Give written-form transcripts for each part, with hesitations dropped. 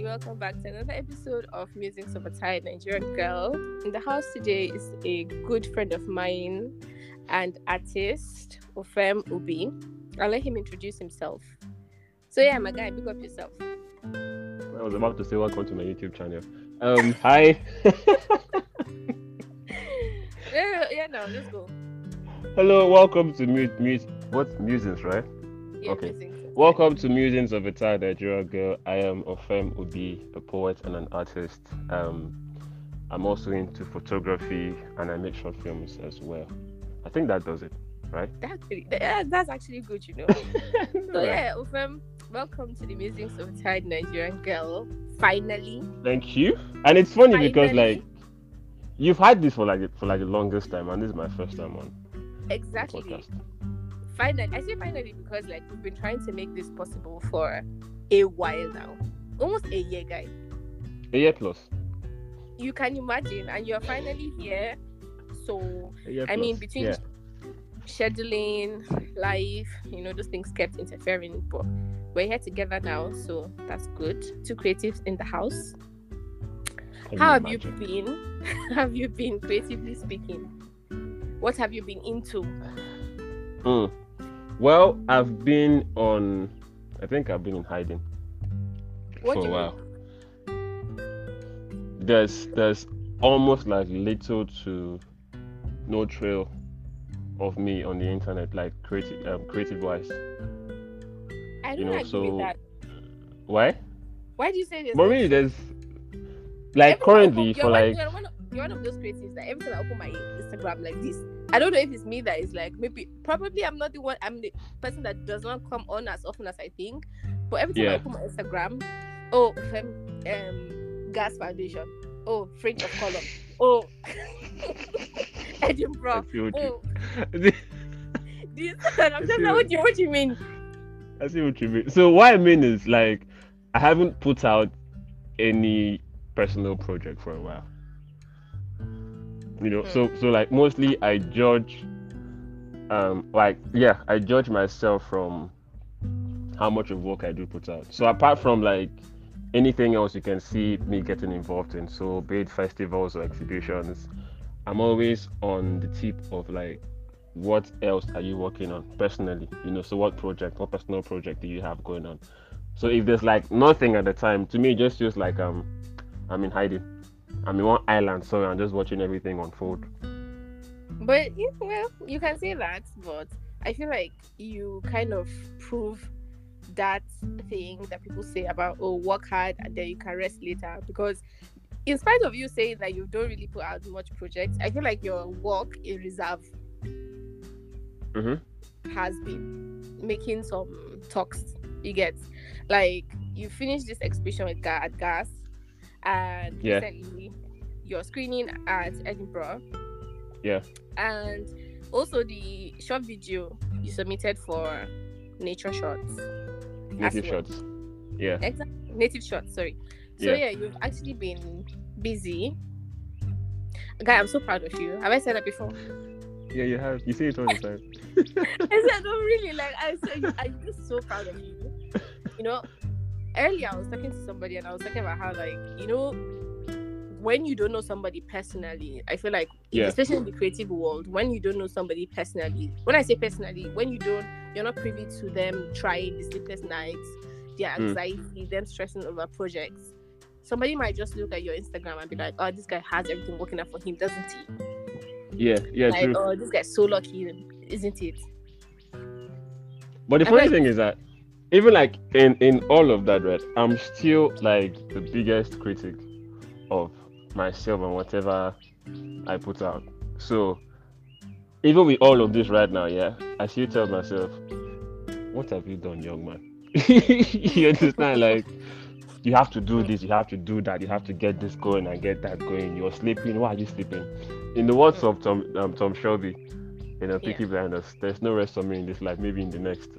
welcome back to another episode of Musings of a Tired Nigerian Girl. In the house today is a good friend of mine and artist, Ofem Ubi. I'll let him introduce himself. So yeah, my guy, pick up yourself. I was about to say welcome to my YouTube channel. Hi. No, let's go. Hello, welcome to Musings, right? Yeah, Okay. Musings. Welcome to Musings of a Tired Nigerian Girl. I am Ofem Ubi, a poet and an artist. I'm also into photography and I make short films as well. I think that does it, right? That's actually good, you know. So yeah, Ofem, welcome to the Musings of a Tired Nigerian Girl. Finally. Thank you. And it's funny because Finally. you've had this for the longest time, and this is my first time on Exactly. the podcast. Finally, I say finally because we've been trying to make this possible for a while now, almost a year, guys. A year plus. You can imagine, and you're finally here. So A year I mean, plus. between Yeah. scheduling, life, those things kept interfering, but we're here together now, so that's good. Two creatives in the house. Can How have imagine? you been? Have you been creatively speaking? What have you been into? Well, I think I've been in hiding What for do a you while. There's almost like little to no trail of me on the internet, like creative wise. I don't You know, agree so with that. why? Why do you say this? But really, there's like currently for like you're one of those creatives that every time I open my Instagram like this, I don't know if it's me that is like probably I'm not the one. I'm the person that does not come on as often as I think. But every time I open my Instagram, gas foundation, fringe of color, Edinburgh, I see what this. I And I'm just see like, what do you mean? I see what you mean. So what I mean is like I haven't put out any personal project for a while. So like mostly I judge I judge myself from how much of work I do put out. So apart from like anything else you can see me getting involved in, so be it festivals or exhibitions, I'm always on the tip of like what else are you working on personally? So what personal project do you have going on? So if there's like nothing at the time, to me it just feels like I'm in hiding. I'm in one island, so I'm just watching everything unfold. But you can say that, but I feel like you kind of prove that thing that people say about work hard and then you can rest later, because in spite of you saying that you don't really put out much projects, I feel like your work in reserve has been making some talks. You get like you finished this exhibition at GAS, and recently you're screening at Edinburgh. Yeah. And also the short video you submitted for Nature Shots. Native Shots. Yeah. Exactly. Native Shots, sorry. So you've actually been busy. Guy, I'm so proud of you. Have I said that before? Yeah, you have. You say it all the time. I said, no, really, I'm just so proud of you. Earlier I was talking to somebody and I was talking about how when you don't know somebody personally, I feel like, especially in the creative world, when you don't know somebody personally, when I say personally, when you're not privy to them trying the sleepless nights, their anxiety, them stressing over projects, somebody might just look at your Instagram and be like, oh, this guy has everything working out for him, doesn't he? Yeah, true. Oh, this guy's so lucky, isn't it? But the funny thing is that even like in all of that, right, I'm still like the biggest critic of myself and whatever I put out. So even with all of this right now, I still tell myself, what have you done, young man? You understand? Like, you have to do this, you have to do that, you have to get this going and get that going. You're sleeping. Why are you sleeping? In the words of Tom Shelby, Peaky Blinders, there's no rest for me in this life, maybe in the next.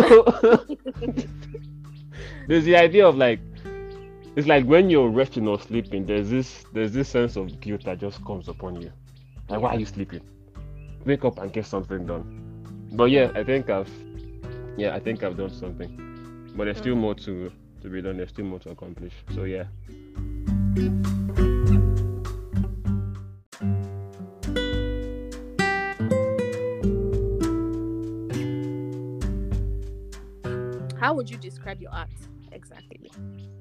There's the idea of like, it's like when you're resting or sleeping, there's this sense of guilt that just comes upon you. Like, why are you sleeping? Wake up and get something done. But I think I've done something. But there's still more to to be done. There's still more to accomplish. So yeah. How would you describe your art exactly?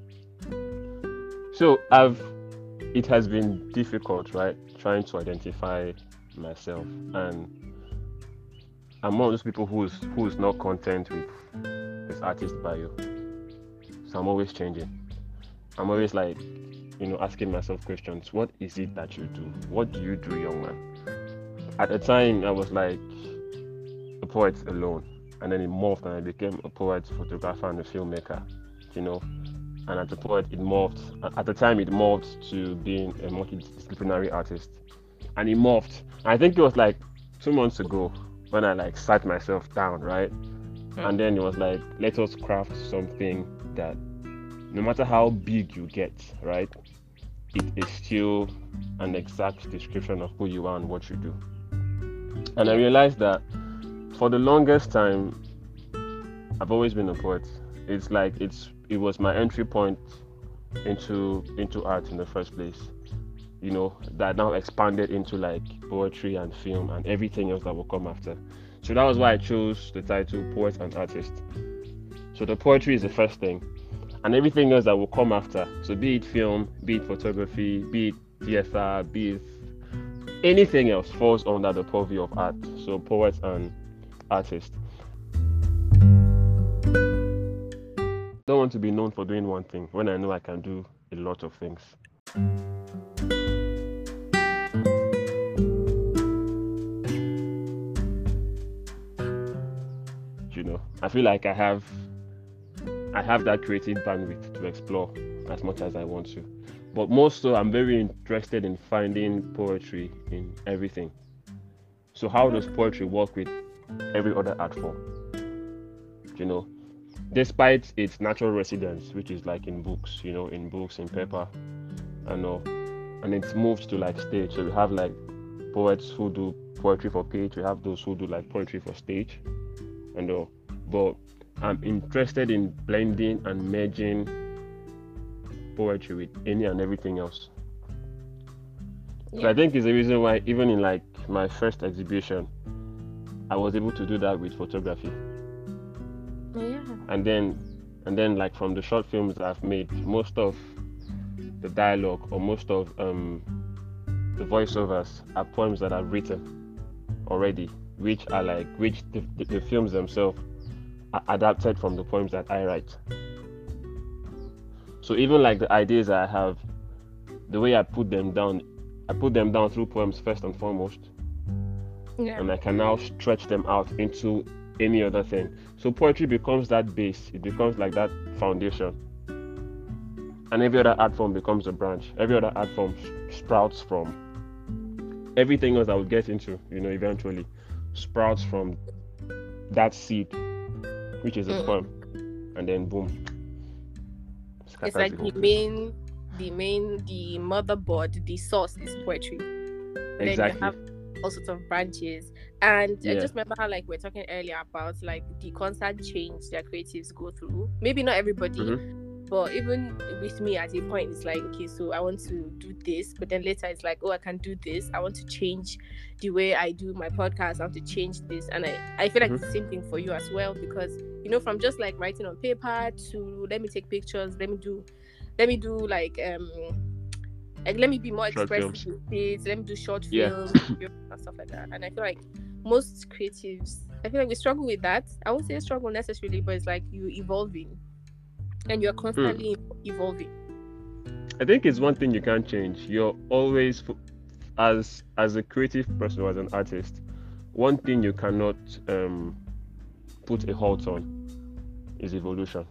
So it has been difficult, right? Trying to identify myself, and I'm one of those people who's not content with his artist bio. So I'm always changing. I'm always like, asking myself questions. What is it that you do? What do you do, young man? At the time, I was like a poet alone, and then it morphed, and I became a poet, photographer, and a filmmaker. And as a poet, it morphed. At the time, it morphed to being a multidisciplinary artist, and it morphed. I think it was like 2 months ago when I like sat myself down, right? And then it was like, let us craft something that, no matter how big you get, right, it is still an exact description of who you are and what you do. And I realized that for the longest time, I've always been a poet. It's like it was my entry point into art in the first place. That now expanded into like poetry and film and everything else that will come after. So that was why I chose the title Poet and Artist. So the poetry is the first thing, and everything else that will come after. So be it film, be it photography, be it theater, be it anything else falls under the purview of art. So poet and artist. I don't want to be known for doing one thing when I know I can do a lot of things. I feel like I have that creative bandwidth to explore as much as I want to. But most so, I'm very interested in finding poetry in everything. So how does poetry work with every other art form? Despite its natural residence, which is like in books, in paper, and it's moved to like stage. So we have like poets who do poetry for page. We have those who do like poetry for stage, but I'm interested in blending and merging poetry with any and everything else. Yeah. So I think it's the reason why even in like my first exhibition, I was able to do that with photography. Yeah. And then like from the short films that I've made, most of the dialogue or most of the voiceovers are poems that I've written already, which the films themselves are adapted from the poems that I write. So even like the ideas that I have, the way I put them down through poems first and foremost. Yeah. And I can now stretch them out into any other thing. So poetry becomes that base. It becomes like that foundation. And every other art form becomes a branch. Every other art form sprouts from everything else I will get into, eventually sprouts from that seed, which is a poem. And then boom. It's like the motherboard, the source is poetry. Exactly. Then you have all sorts of branches. And I just remember how like we're talking earlier about like the constant change that creatives go through. Maybe not everybody, but even with me at a point, it's like, okay, so I want to do this, but then later it's like, oh, I can do this. I want to change the way I do my podcast. I want to change this. And I feel like it's the same thing for you as well, because from just like writing on paper to let me take pictures, let me do like let me be more expressive with it, let me do short films and stuff like that. And I feel like most creatives, we struggle with that. I won't say struggle necessarily, but it's like you're evolving and you're constantly evolving. I think it's one thing you can't change. You're always, as a creative person or as an artist, one thing you cannot put a halt on is evolution.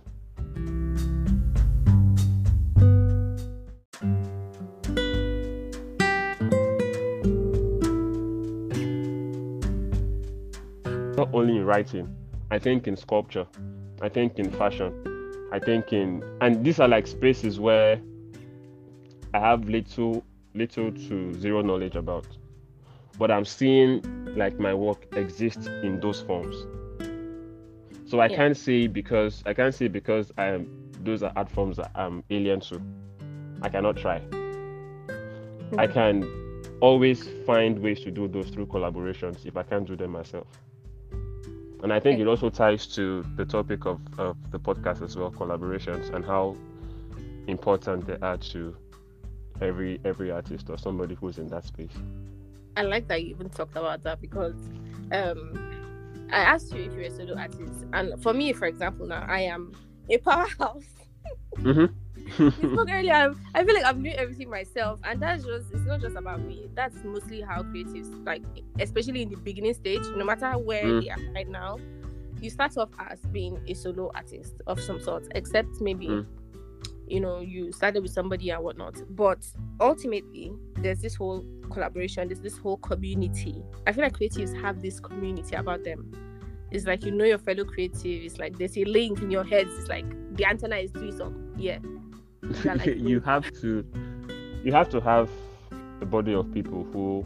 Not only in writing, I think in sculpture, I think in fashion, I think and these are like spaces where I have little to zero knowledge about, but I'm seeing like my work exist in those forms. So I can't say because those are art forms that I'm alien to. I cannot try. I can always find ways to do those through collaborations if I can't do them myself. And I think it also ties to the topic of the podcast as well, collaborations, and how important they are to every artist or somebody who's in that space. I like that you even talked about that, because I asked you if you're a solo artist, and for me, for example, now I am a powerhouse. It's not really, I feel like I'm doing everything myself, and it's not just about me. That's mostly how creatives, like, especially in the beginning stage, no matter where they are right now, you start off as being a solo artist of some sort, except maybe you started with somebody and whatnot. But ultimately, there's this whole collaboration, there's this whole community. I feel like creatives have this community about them. It's like, your fellow creative. It's like there's a link in your heads. It's like the antenna is doing something. Yeah. Like, you have to have a body of people who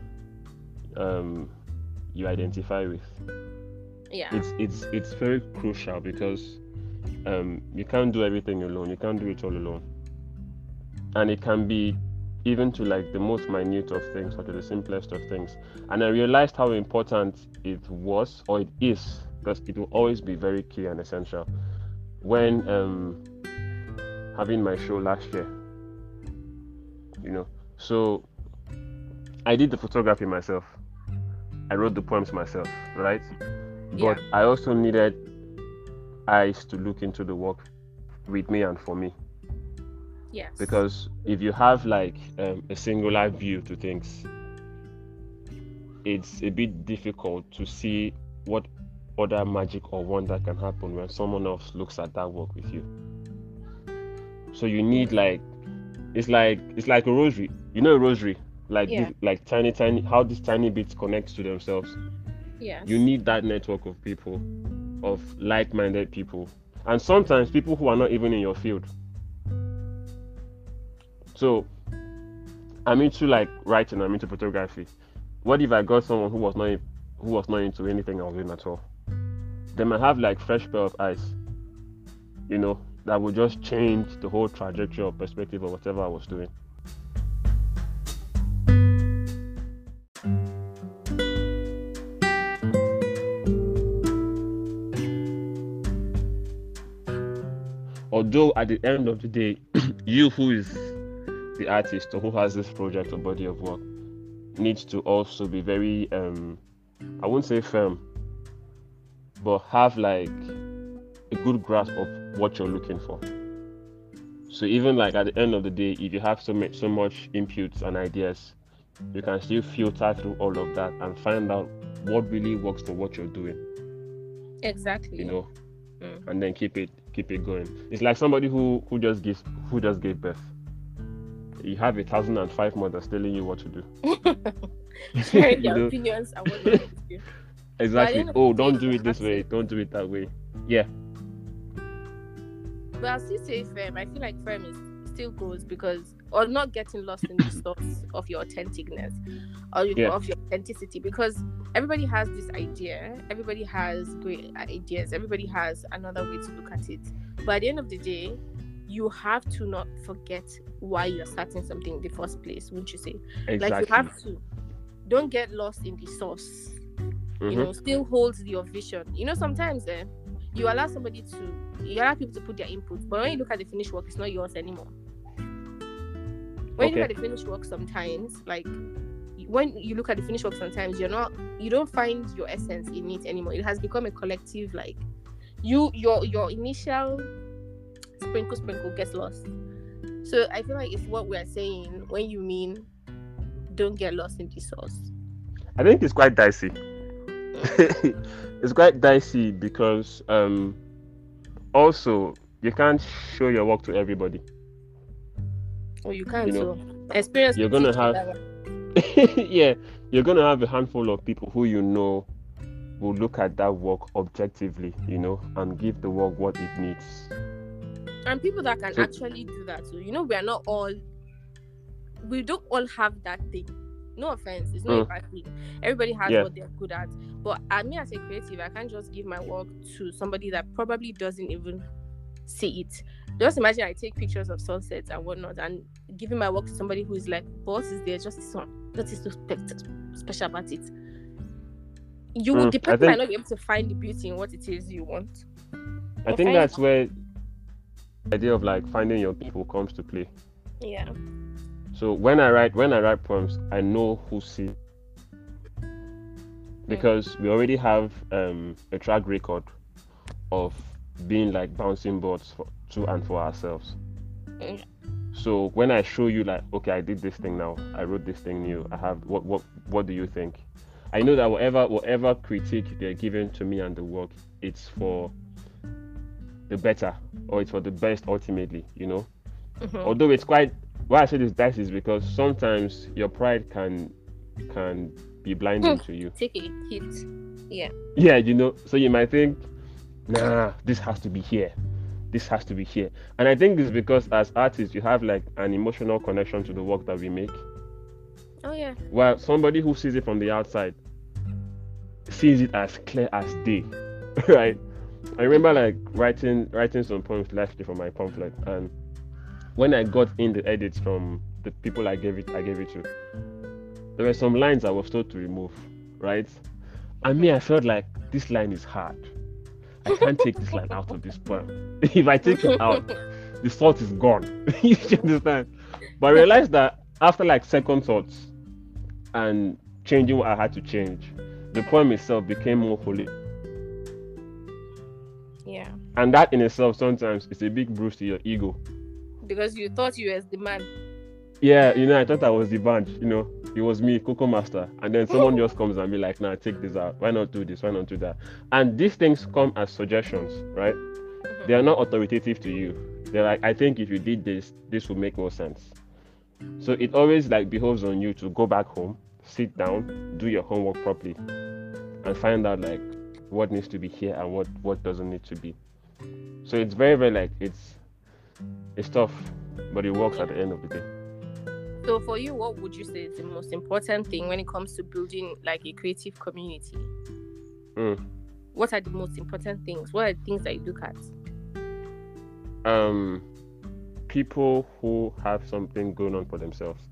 you identify with. Yeah. It's very crucial, because you can't do everything alone. You can't do it all alone. And it can be even to like the most minute of things, or to the simplest of things. And I realized how important it was, or it is, because it will always be very key and essential. When having my show last year, so I did the photography myself. I wrote the poems myself, right? But I also needed eyes to look into the work with me and for me. Yes. Because if you have like a singular view to things, it's a bit difficult to see what other magic or wonder can happen when someone else looks at that work with you. So you need it's like a rosary. A rosary, like tiny how these tiny bits connect to themselves. Yes. You need that network of people, of like-minded people, and sometimes people who are not even in your field. So I'm into like writing, I'm into photography. What if I got someone who was not into anything I was doing at all? They might have like fresh pair of eyes, that would just change the whole trajectory or perspective of whatever I was doing. Although at the end of the day, you who is the artist or who has this project or body of work needs to also be very, I won't say firm, but have like a good grasp of what you're looking for. So even like at the end of the day, if you have so much inputs and ideas, you can still filter through all of that and find out what really works for what you're doing. Exactly. And then keep it going. It's like somebody who just gave birth. You have 1,005 mothers telling you what to do. Sharing their opinions and what they want to do. Exactly. Don't do it this way. Don't do it that way. Yeah. But I'll still say firm. I feel like firm still goes, or not getting lost in the source of your authenticness or of your authenticity, because everybody has this idea, everybody has great ideas, everybody has another way to look at it. But at the end of the day, you have to not forget why you're starting something in the first place, wouldn't you say? Exactly. Like, you have to. Don't get lost in the source. Still hold your vision. Sometimes you allow people to put their input, but when you look at the finished work, it's not yours anymore. When you look at the finished work, sometimes, you don't find your essence in it anymore. It has become a collective, like your initial sprinkle gets lost. So I feel like it's what we're saying when you mean don't get lost in the source. I think it's quite dicey. It's quite dicey because also you can't show your work to everybody. Oh, you can't. So experience. You're gonna have you're gonna have a handful of people who will look at that work objectively, and give the work what it needs. And people that can actually do that. So we don't all have that thing. No offense, it's not a bad thing. Everybody has what they're good at. But me as a creative, I can't just give my work to somebody that probably doesn't even see it. Just imagine I take pictures of sunsets and whatnot and giving my work to somebody who is like, boss is there, just the sun. That is so special about it. The person might not be able to find the beauty in what it is you want. I think that's where the idea of like finding your people comes to play. Yeah. So when I write poems, I know who sees, because we already have a track record of being like bouncing boards to and for ourselves. So when I show you like, okay, I did this thing now, I wrote this thing new, I have what do you think? I know that whatever critique they're giving to me and the work, it's for the better, or it's for the best ultimately, you know. Although it's quite, why I say this best is because sometimes your pride can be blinding to you. Take a hit. Yeah, you know, so you might think, nah, this has to be here, and I think it's because as artists you have like an emotional connection to the work that we make. While somebody who sees it from the outside sees it as clear as day. Right? I remember like writing some poems last year for my pamphlet, and when I got in the edits from the people I gave it to, there were some lines I was told to remove, right? And me, I felt like this line is hard. I can't take this line out of this poem. If I take it out, the salt is gone. You understand? But I realized that after like second thoughts and changing what I had to change, the poem itself became more holy. Yeah. And that in itself sometimes is a big bruise to your ego. Because you thought you was the man. Yeah, you know, I thought I was the band, you know. It was me, Coco Master. And then someone just comes and be like, nah, take this out. Why not do this? Why not do that? And these things come as suggestions, right? They are not authoritative to you. They're like, I think if you did this, this would make more sense. So it always like behoves on you to go back home, sit down, do your homework properly, and find out like what needs to be here and what doesn't need to be. So it's very, very like, it's tough, but it works at the end of the day. So for you, what would you say is the most important thing when it comes to building like a creative community? What are the most important things? What are the things that you look at? People who have something going on for themselves.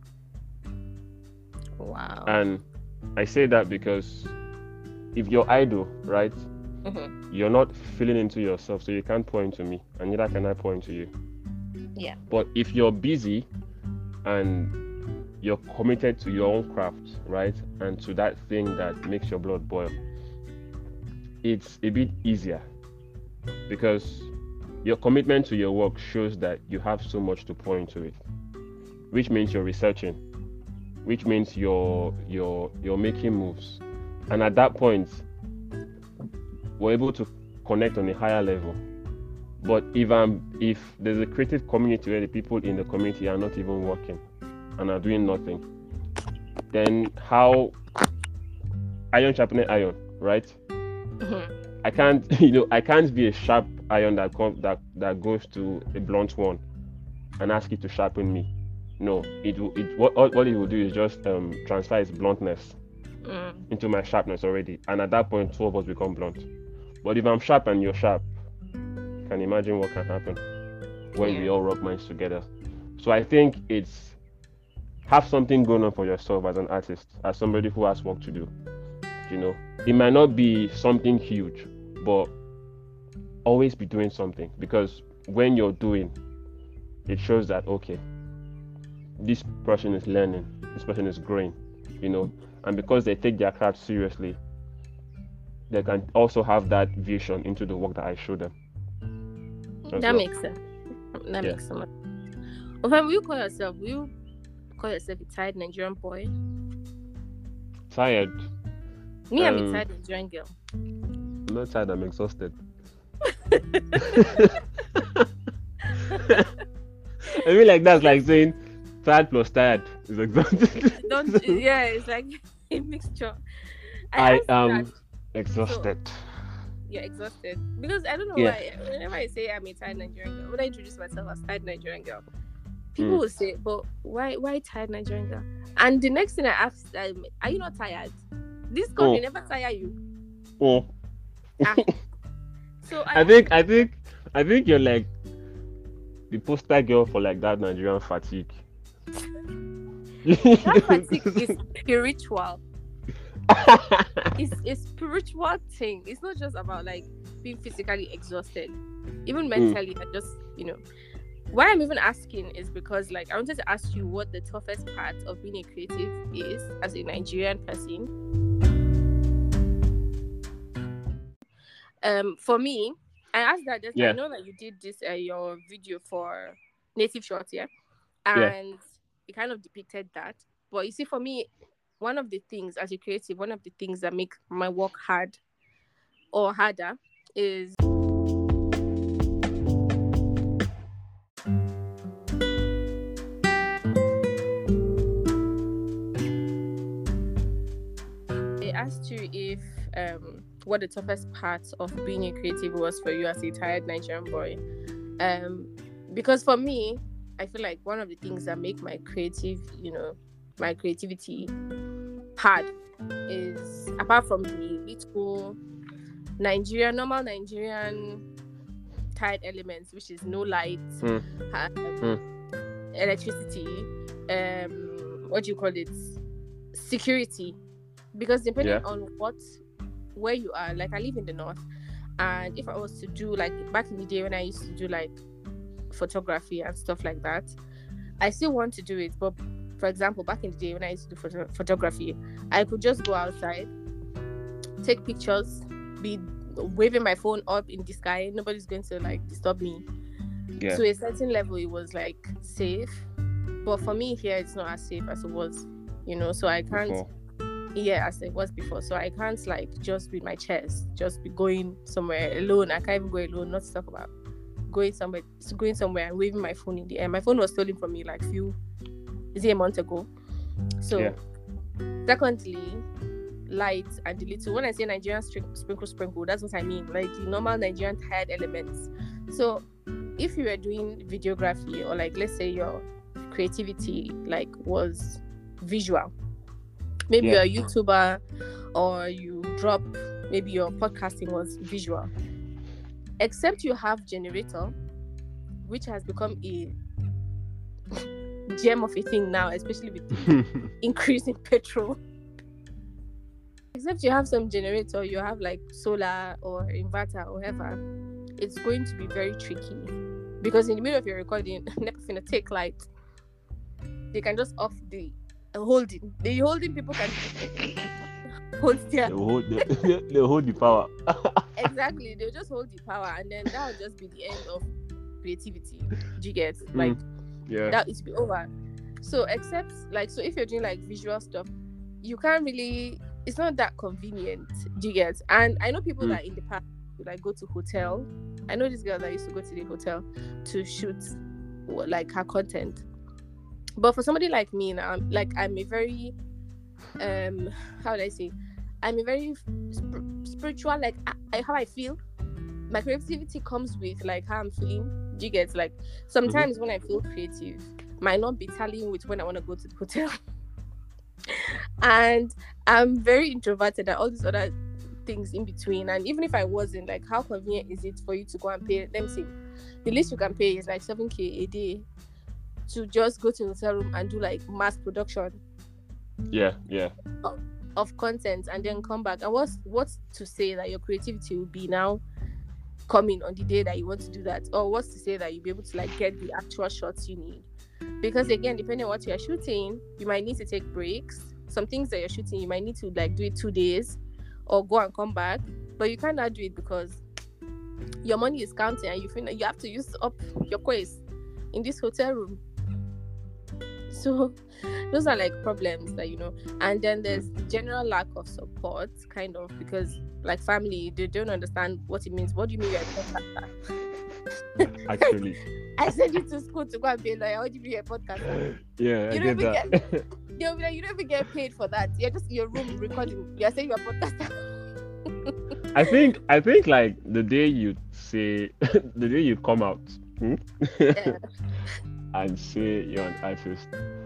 Wow. And I say that because if you're idle, right, you're not feeling into yourself, so you can't pour into me, and neither can I pour into you. Yeah. But if you're busy and you're committed to your own craft, right, and to that thing that makes your blood boil, it's a bit easier because your commitment to your work shows that you have so much to pour into it, which means you're researching, which means you're making moves, and at that point we're able to connect on a higher level. But if there's a creative community where the people in the community are not even working and are doing nothing, then how iron sharpening iron, right? I can't be a sharp iron that goes to a blunt one and ask it to sharpen me. No, what it will do is just transfer its bluntness into my sharpness already, and at that point two of us become blunt. But if I'm sharp and you're sharp, you can imagine what can happen when we all rub minds together. So I think it's have something going on for yourself as an artist, as somebody who has work to do. You know, it might not be something huge, but always be doing something, because when you're doing, it shows that okay, this person is learning, this person is growing, you know, and because they take their craft seriously, they can also have that vision into the work that I show them. That makes sense. That makes so much. Okay, will you call yourself a tired Nigerian boy? Tired? Me, I'm a tired Nigerian girl. I'm not tired, I'm exhausted. I mean, like that's like saying tired plus tired is exhausted. It's like a mixture. I am exhausted. So, you're exhausted because I don't know why. Whenever I say I'm a tired Nigerian girl, when I introduce myself as tired Nigerian girl, people will say, but why tired Nigerian girl? And the next thing I ask them, are you not tired? This girl, they never tire you. So I think you're like the poster girl for like that Nigerian fatigue. That fatigue is spiritual. It's a spiritual thing. It's not just about like being physically exhausted, even mentally. I just, why I'm even asking is because like I wanted to ask you what the toughest part of being a creative is as a Nigerian person. For me, I asked that just I know that you did this your video for Native Shorts, and it kind of depicted that. But you see, for me, one of the things as a creative, one of the things that make my work hard or harder is I asked you if what the toughest part of being a creative was for you as a tired Nigerian boy. Because for me, I feel like one of the things that make my creativity hard is, apart from the little normal Nigerian tired elements, which is no light, electricity, security. Because depending on where you are, like I live in the north, and if I was to do like back in the day when I used to do like photography and stuff like that, I still want to do it. But for example, back in the day when I used to do photography, I could just go outside, take pictures, be waving my phone up in the sky. Nobody's going to like disturb me. To a certain level, it was like safe. But for me here, it's not as safe as it was, so I can't. As it was before. So I can't like just with my chest, just be going somewhere alone. I can't even go alone, not to talk about going somewhere and waving my phone in the air. My phone was stolen from me like a month ago. So secondly, light and the little, when I say Nigerian sprinkle, that's what I mean, like the normal Nigerian tired elements. So if you were doing videography, or like let's say your creativity like was visual, maybe you're a YouTuber, or you drop, maybe your podcasting was visual. Except you have generator, which has become a gem of a thing now, especially with the increase in petrol. Except you have some generator, you have like solar or inverter or whatever, it's going to be very tricky. Because in the middle of your recording, never finna take light. They can just off the holding. The holding people can hold their... They'll hold the power. Exactly. They'll just hold the power, and then that will just be the end of creativity. Do you get? Like, that is be over. So except like, so if you're doing like visual stuff, you can't really, it's not that convenient. Do you get? And I know people that in the past would like go to hotel. I know this girl that used to go to the hotel to shoot like her content. But for somebody like me now, I'm a very how would I say, I'm a very spiritual, like how I feel. My creativity comes with like how I'm feeling. Do you get? Like sometimes when I feel creative, might not be tallying with when I want to go to the hotel. And I'm very introverted and all these other things in between. And even if I wasn't, like, how convenient is it for you to go and pay? Let me see, the least you can pay is like 7,000 a day to just go to the hotel room and do like mass production of content, and then come back. And what's to say that your creativity will be now coming on the day that you want to do that? Or what's to say that you'll be able to like get the actual shots you need? Because again, depending on what you're shooting, you might need to take breaks. Some things that you're shooting, you might need to like do it 2 days or go and come back, but you cannot do it because your money is counting and you feel like you have to use up your coins in this hotel room. So those are like problems that, and then there's the general lack of support, kind of, because like family, they don't understand what it means. What do you mean you're a podcaster? Actually, I sent you to school to go and be like, how do you mean you're a podcaster? Yeah, you don't even they'll be like, you don't even get paid for that. You're just in your room recording. You're saying you're a podcaster. I think like the day you say, the day you come out, and say you're an artist,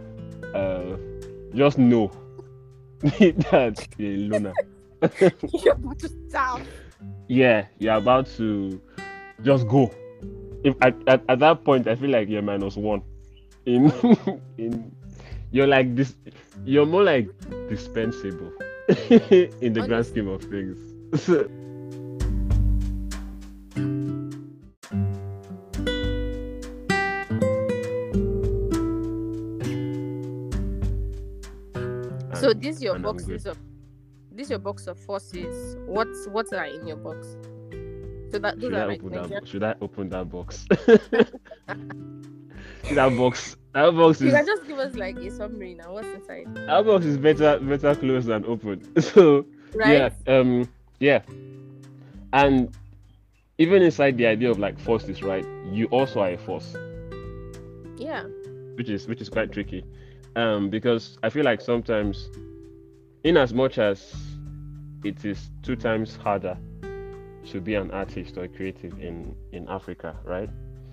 just know that you're a loner. You're about to starve. Yeah, you're about to just go. If at that point, I feel like you're -1 in in you're like this. You're more like dispensable in the grand scheme of things. So this your boxes of your box of forces. What are in your box? So that those are like should I open that box? That box is. You can just give us like a summary now. What's inside? That box is better closed than open. So right? Yeah. And even inside the idea of like forces, right? You also are a force. Yeah. Which is quite tricky. Because I feel like sometimes, in as much as it is 2 times harder to be an artist or a creative in Africa, right?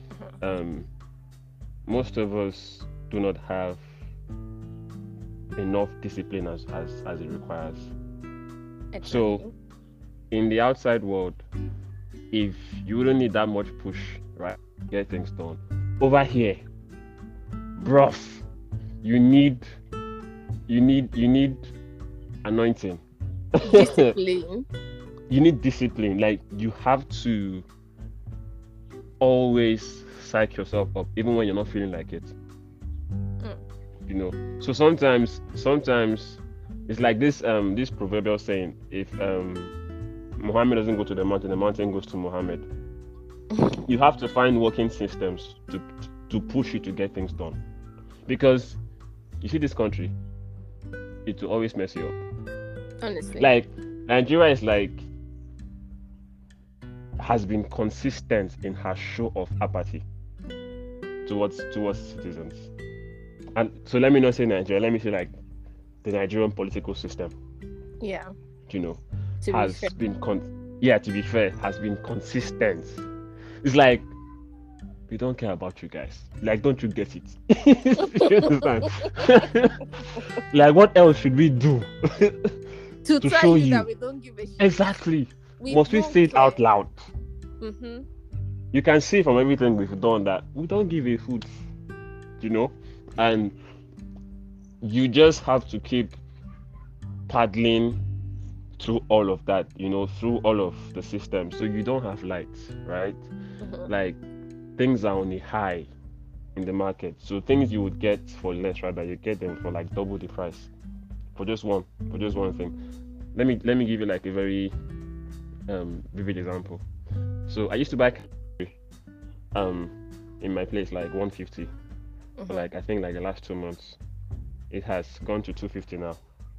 Most of us do not have enough discipline as it requires. Exactly. So in the outside world, if you wouldn't need that much push, right, get things done, over here, bruv, you need anointing. Discipline. You need discipline. Like, you have to always psych yourself up, even when you're not feeling like it. You know. So sometimes it's like this proverbial saying: if Muhammad doesn't go to the mountain goes to Muhammad. You have to find working systems to push you to get things done, because you see this country, it will always mess you up. Honestly, like Nigeria is like has been consistent in her show of apathy towards citizens. And so let me not say Nigeria, let me say like the Nigerian political system. Yeah. You know, has been to be fair, has been consistent. It's like, we don't care about you guys. Like, don't you get it? You understand? Like, what else should we do to show you that we don't give a shit? Exactly. Must we say it out loud? Mm-hmm. You can see from everything we've done that we don't give a hoot, you know, and you just have to keep paddling through all of that, you know, through all of the system, so you don't have lights, right? Mm-hmm. Like, things are on a high in the market, so things you would get for less, rather, you get them for like double the price for just one thing. Let me give you like a very vivid example. So I used to buy in my place like 150. Mm-hmm. For like, I think like the last 2 months, it has gone to 250 now.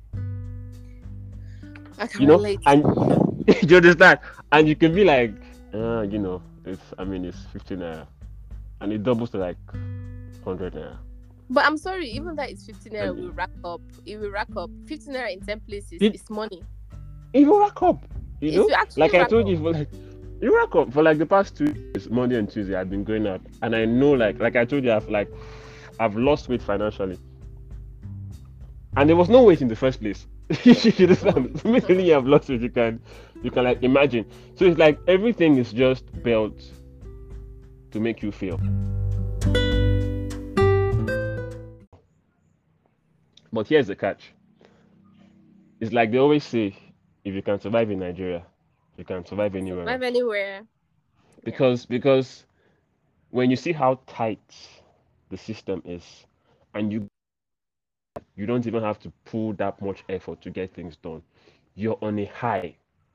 I can relate. And you understand? And you can be like, you know, it's 50 naira, and it doubles to like 100 naira. But I'm sorry, even that it's 50 naira, will rack up. It will rack up. 50 naira in 10 places, it's money. It will rack up. You know, like I told you, you rack up for like the past 2 days, Monday and Tuesday, I've been going out, and I know, like I told you, I've lost weight financially, and there was no weight in the first place. You understand? Immediately you have lost weight, you can like imagine. So it's like everything is just built to make you feel. But here's the catch. It's like they always say, if you can survive in Nigeria, you can survive anywhere. Survive anywhere. Because when you see how tight the system is, and you don't even have to pull that much effort to get things done, you're on a high.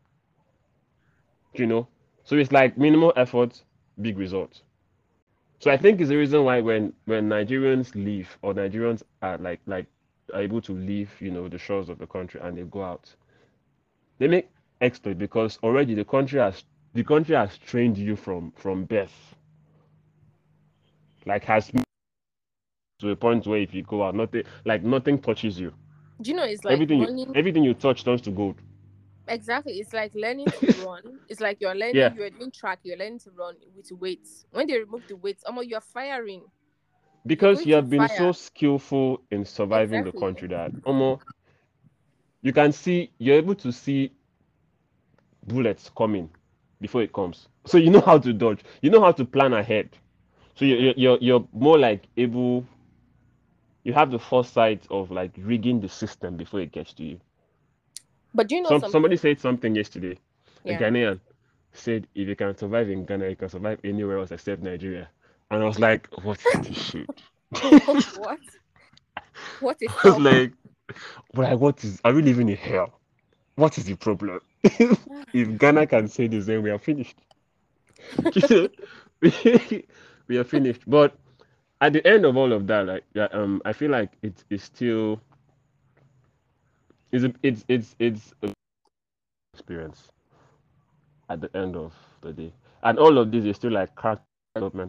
You know? So it's like minimal effort, big result. So I think it's the reason why when Nigerians leave, or Nigerians are like are able to leave, you know, the shores of the country, and they go out, they make exploit, because already the country has trained you from birth. Like, has to a point where if you go out, nothing touches you. Do you know, it's like everything you touch turns to gold. Exactly. It's like learning to run. It's like you're learning, you're doing track, you're learning to run with weights. When they remove the weights, you're firing. because you have been so skillful in surviving the country that you can see, you're able to see bullets coming before it comes. So you know how to dodge. You know how to plan ahead. So you're more like able. You have the foresight of like rigging the system before it gets to you. But do you know somebody said something yesterday? Yeah. A Ghanaian said, if you can survive in Ghana, you can survive anywhere else except Nigeria. And I was like, what is this shit? What? What is I was like, what is, are we living in hell? What is the problem? If Ghana can say this, then we are finished. We are finished. But at the end of all of that, like, I feel like it's still it's a experience at the end of the day, and all of this is still like character development.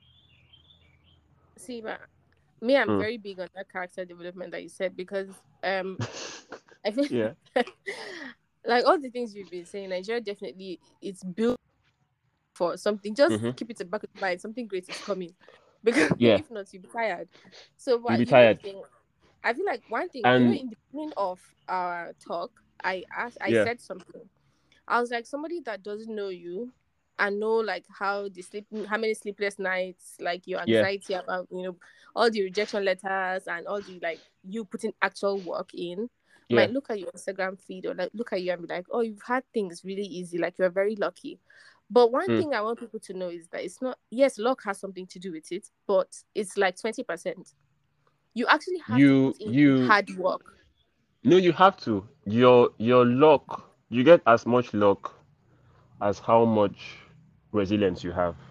See, but me, I'm very big on that character development that you said, because I feel like all the things you've been saying, Nigeria definitely, it's built for something. Just keep it in the back of the mind, something great is coming, because if not, you'll be tired. So, but you'll be tired. I feel like one thing, in the beginning of our talk, I said something. I was like, somebody that doesn't know you and know like how many sleepless nights, like your anxiety about, all the rejection letters and all the like you putting actual work in, might look at your Instagram feed or like look at you and be like, oh, you've had things really easy, like you're very lucky. But one thing I want people to know is that it's not, yes, luck has something to do with it, but it's like 20%. You actually have to put in hard work. No, you have to. Your luck, you get as much luck as how much resilience you have.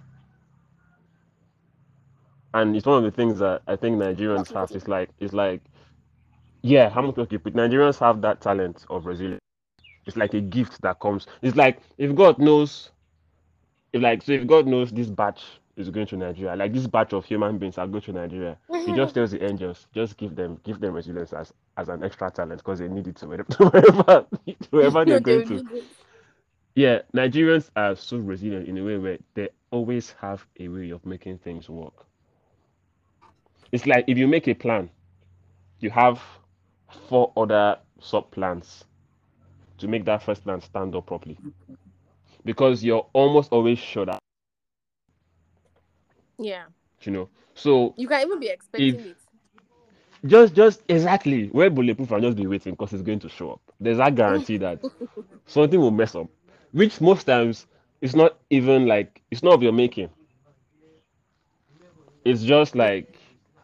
And it's one of the things that I think Nigerians have. It's like, yeah, how much luck you put. Nigerians have that talent of resilience. It's like a gift that comes. It's like if God knows, if God knows this batch is going to Nigeria, like this batch of human beings are going to Nigeria, He just tells the angels, just give them resilience as an extra talent, because they need it to wherever they're going to. Yeah, Nigerians are so resilient in a way where they always have a way of making things work. It's like if you make a plan, you have 4 other sub plans to make that first plan stand up properly, because you're almost always sure that. Yeah. So you can even be expecting it. Just exactly where bulletproof and just be waiting because it's going to show up. There's that guarantee that something will mess up, which most times it's not even like it's not of your making. It's just like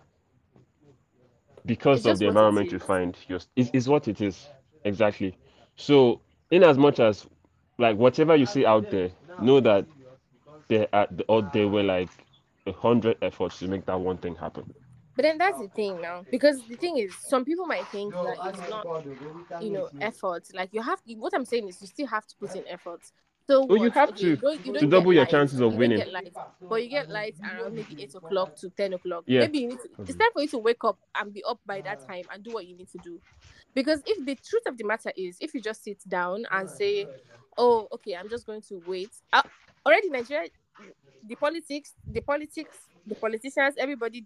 because of the environment you find, it's what it is exactly. So in as much as like whatever you see out there, know that there were like 100 efforts to make that one thing happen. But then that's the thing now, because the thing is, some people might think that it's not, effort. Like you have, what I'm saying is, you still have to put in effort. So you have to double your chances of winning. But you get lights around maybe 8 o'clock to 10 o'clock. Yeah. Maybe you need to, it's time for you to wake up and be up by that time and do what you need to do. Because if the truth of the matter is, if you just sit down and say, oh, okay, I'm just going to wait. Already Nigeria, the politicians, everybody,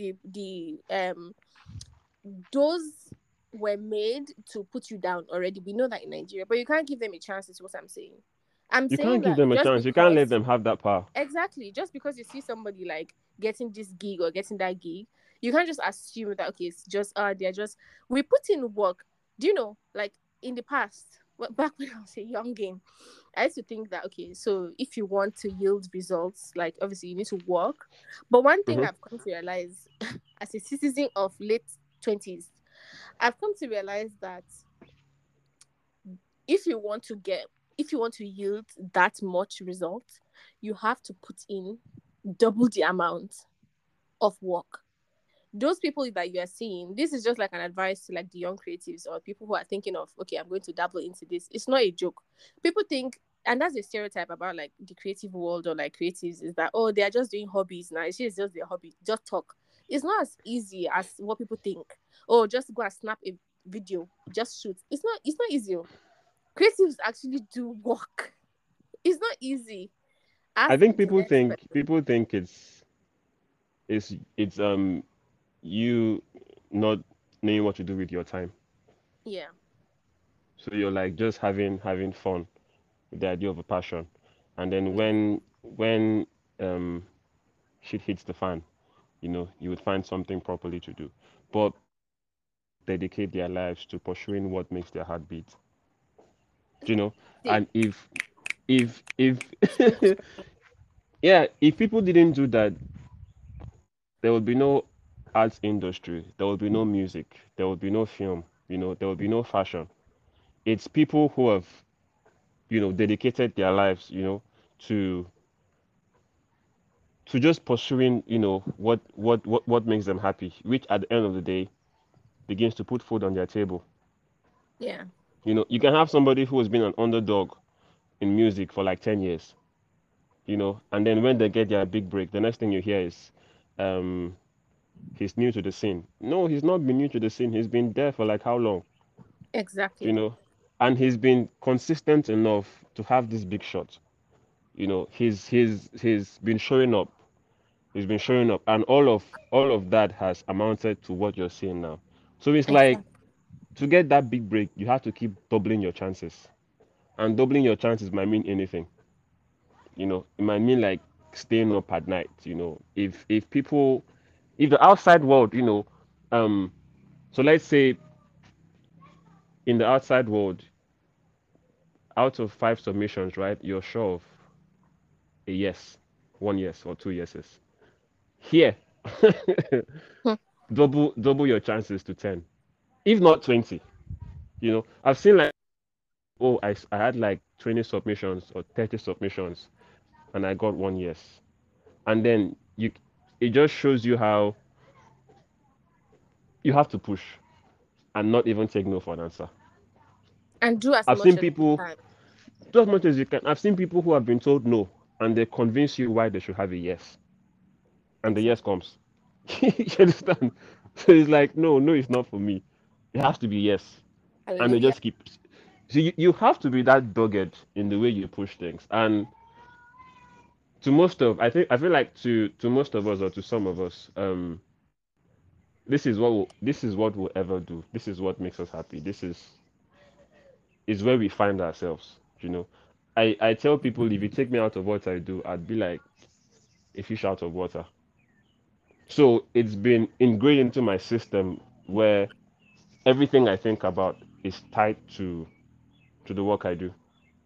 those were made to put you down already. We know that in Nigeria, but you can't give them a chance, is what I'm saying. You can't give them a chance. You can't let them have that power. Exactly. Just because you see somebody like getting this gig or getting that gig, you can't just assume that, okay, it's just, we put in work. Do you know, like in the past, back when I was a young game, I used to think that, okay, so if you want to yield results, like obviously you need to work. But one thing I've come to realize as a citizen of late 20s, I've come to realize that if you want to yield that much result, you have to put in double the amount of work. Those people that you are seeing, this is just like an advice to like the young creatives or people who are thinking of, okay, I'm going to dabble into this. It's not a joke. People think, and that's a stereotype about like the creative world or like creatives, is that, oh, they are just doing hobbies now. It's just their hobby. Just talk. It's not as easy as what people think. Oh, just go and snap a video, just shoot. It's not easy. Creatives actually do work. It's not easy. I think people think it's you not knowing what to do with your time. Yeah. So you're like just having fun with the idea of a passion, and then Yeah. when um shit hits the fan, you would find something properly to do. But dedicate their lives to pursuing what makes their heart beat. See, And if sorry to stop. yeah, if people didn't do that, there would be no arts industry, there would be no music, there would be no film, there would be no fashion. It's people who have, dedicated their lives, to just pursuing, what makes them happy, which at the end of the day begins to put food on their table. Yeah. You can have somebody who has been an underdog in music for like 10 years, and then when they get their big break, the next thing you hear is, um, he's new to the scene. No, he's not been new to the scene. He's been there for like how long, you Exactly. know, and he's been consistent enough to have this big shot. He's been showing up. He's been showing up, and all of that has amounted to what you're seeing now. So it's like, Exactly. to get that big break, you have to keep doubling your chances, and doubling your chances might mean anything. It might mean like staying up at night. If the outside world, um, so let's say in the outside world, out of 5 submissions, right, you're sure of a yes, one yes or two yeses. Here, Hmm. double your chances to 10, if not 20. I've seen like, oh, I had like 20 submissions or 30 submissions, and I got one yes. And then it just shows you how you have to push and not even take no for an answer. And do as I've much seen as you people can. do as much as you can. I've seen people who have been told no, and they convince you why they should have a yes, and the yes Exactly. comes. You understand? So it's like, no, no, it's not for me. It has to be yes, and they Hallelujah. just keep. So you have to be that dogged in the way you push things, and I feel like to most of us, or to some of us, this is what we'll ever do. This is what makes us happy. This is where we find ourselves. You know, I tell people, if you take me out of what I do, I'd be like a fish out of water. So it's been ingrained into my system where everything I think about is tied to the work I do.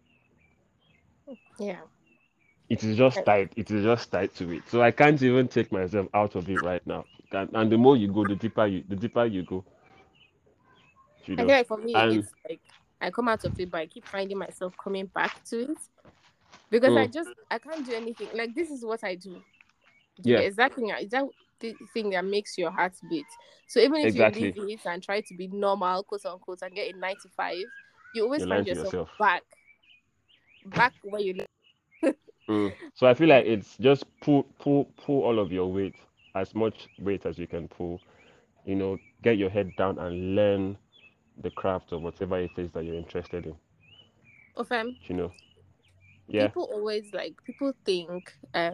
Yeah. It is just tied. It is just tied to it. So I can't even take myself out of it right now. And the more you go, the deeper you go. You I know. feel like for me, And it's like I come out of it, but I keep finding myself coming back to it because mm, I can't do anything. Like this is what I do. Do you yeah, get exactly? Is that the thing that makes your heart beat? So even if you leave exactly. it and try to be normal, quote unquote, and get a 9 to 5, you always You're lying find to yourself yourself. back where you live. So I feel Yeah. like it's just pull all of your weight, as much weight as you can pull. Get your head down and learn the craft of whatever it is that you're interested in. Of You know. Yeah. people always people think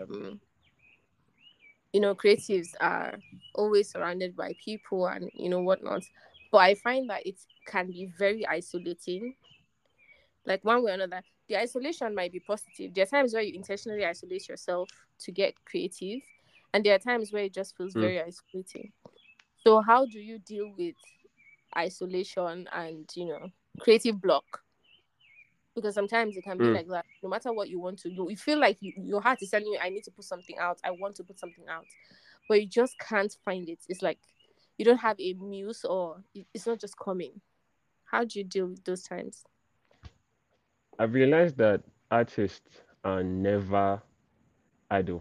creatives are always surrounded by people and whatnot, but I find that it can be very isolating, like one way or another. The isolation might be positive. There are times where you intentionally isolate yourself to get creative, and there are times where it just feels Mm. very isolating. So how do you deal with isolation and creative block? Because sometimes it can be Mm. like that. No matter what you want to do, you feel like your heart is telling you, I need to put something out, I want to put something out, but you just can't find it. It's like you don't have a muse, or it's not just coming. How do you deal with those times? I've realized that artists are never idle.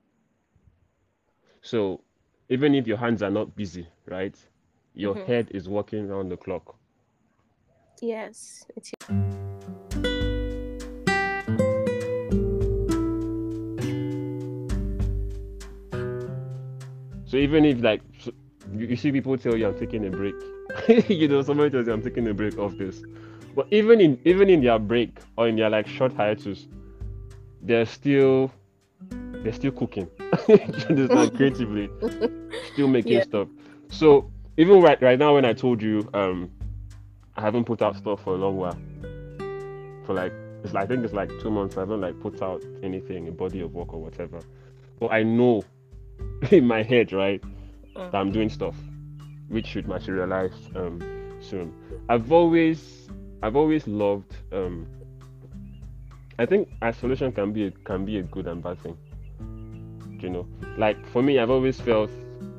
So even if your hands are not busy, right, your Mm-hmm. head is working around the clock. Yes, it's So even if like you see people tell you I'm taking a break, somebody tells you I'm taking a break off this, but even in their break or in their like short hiatus, they're still cooking. understand? Creatively, still making stuff. So even right now, when I told you, I haven't put out stuff for a long while. For like, I think it's like 2 months. I haven't like put out anything, a body of work or whatever. But I know in my head, right, that I'm doing stuff, which should materialize soon. I've always loved. I think isolation can be a good and bad thing. You know, like for me, I've always felt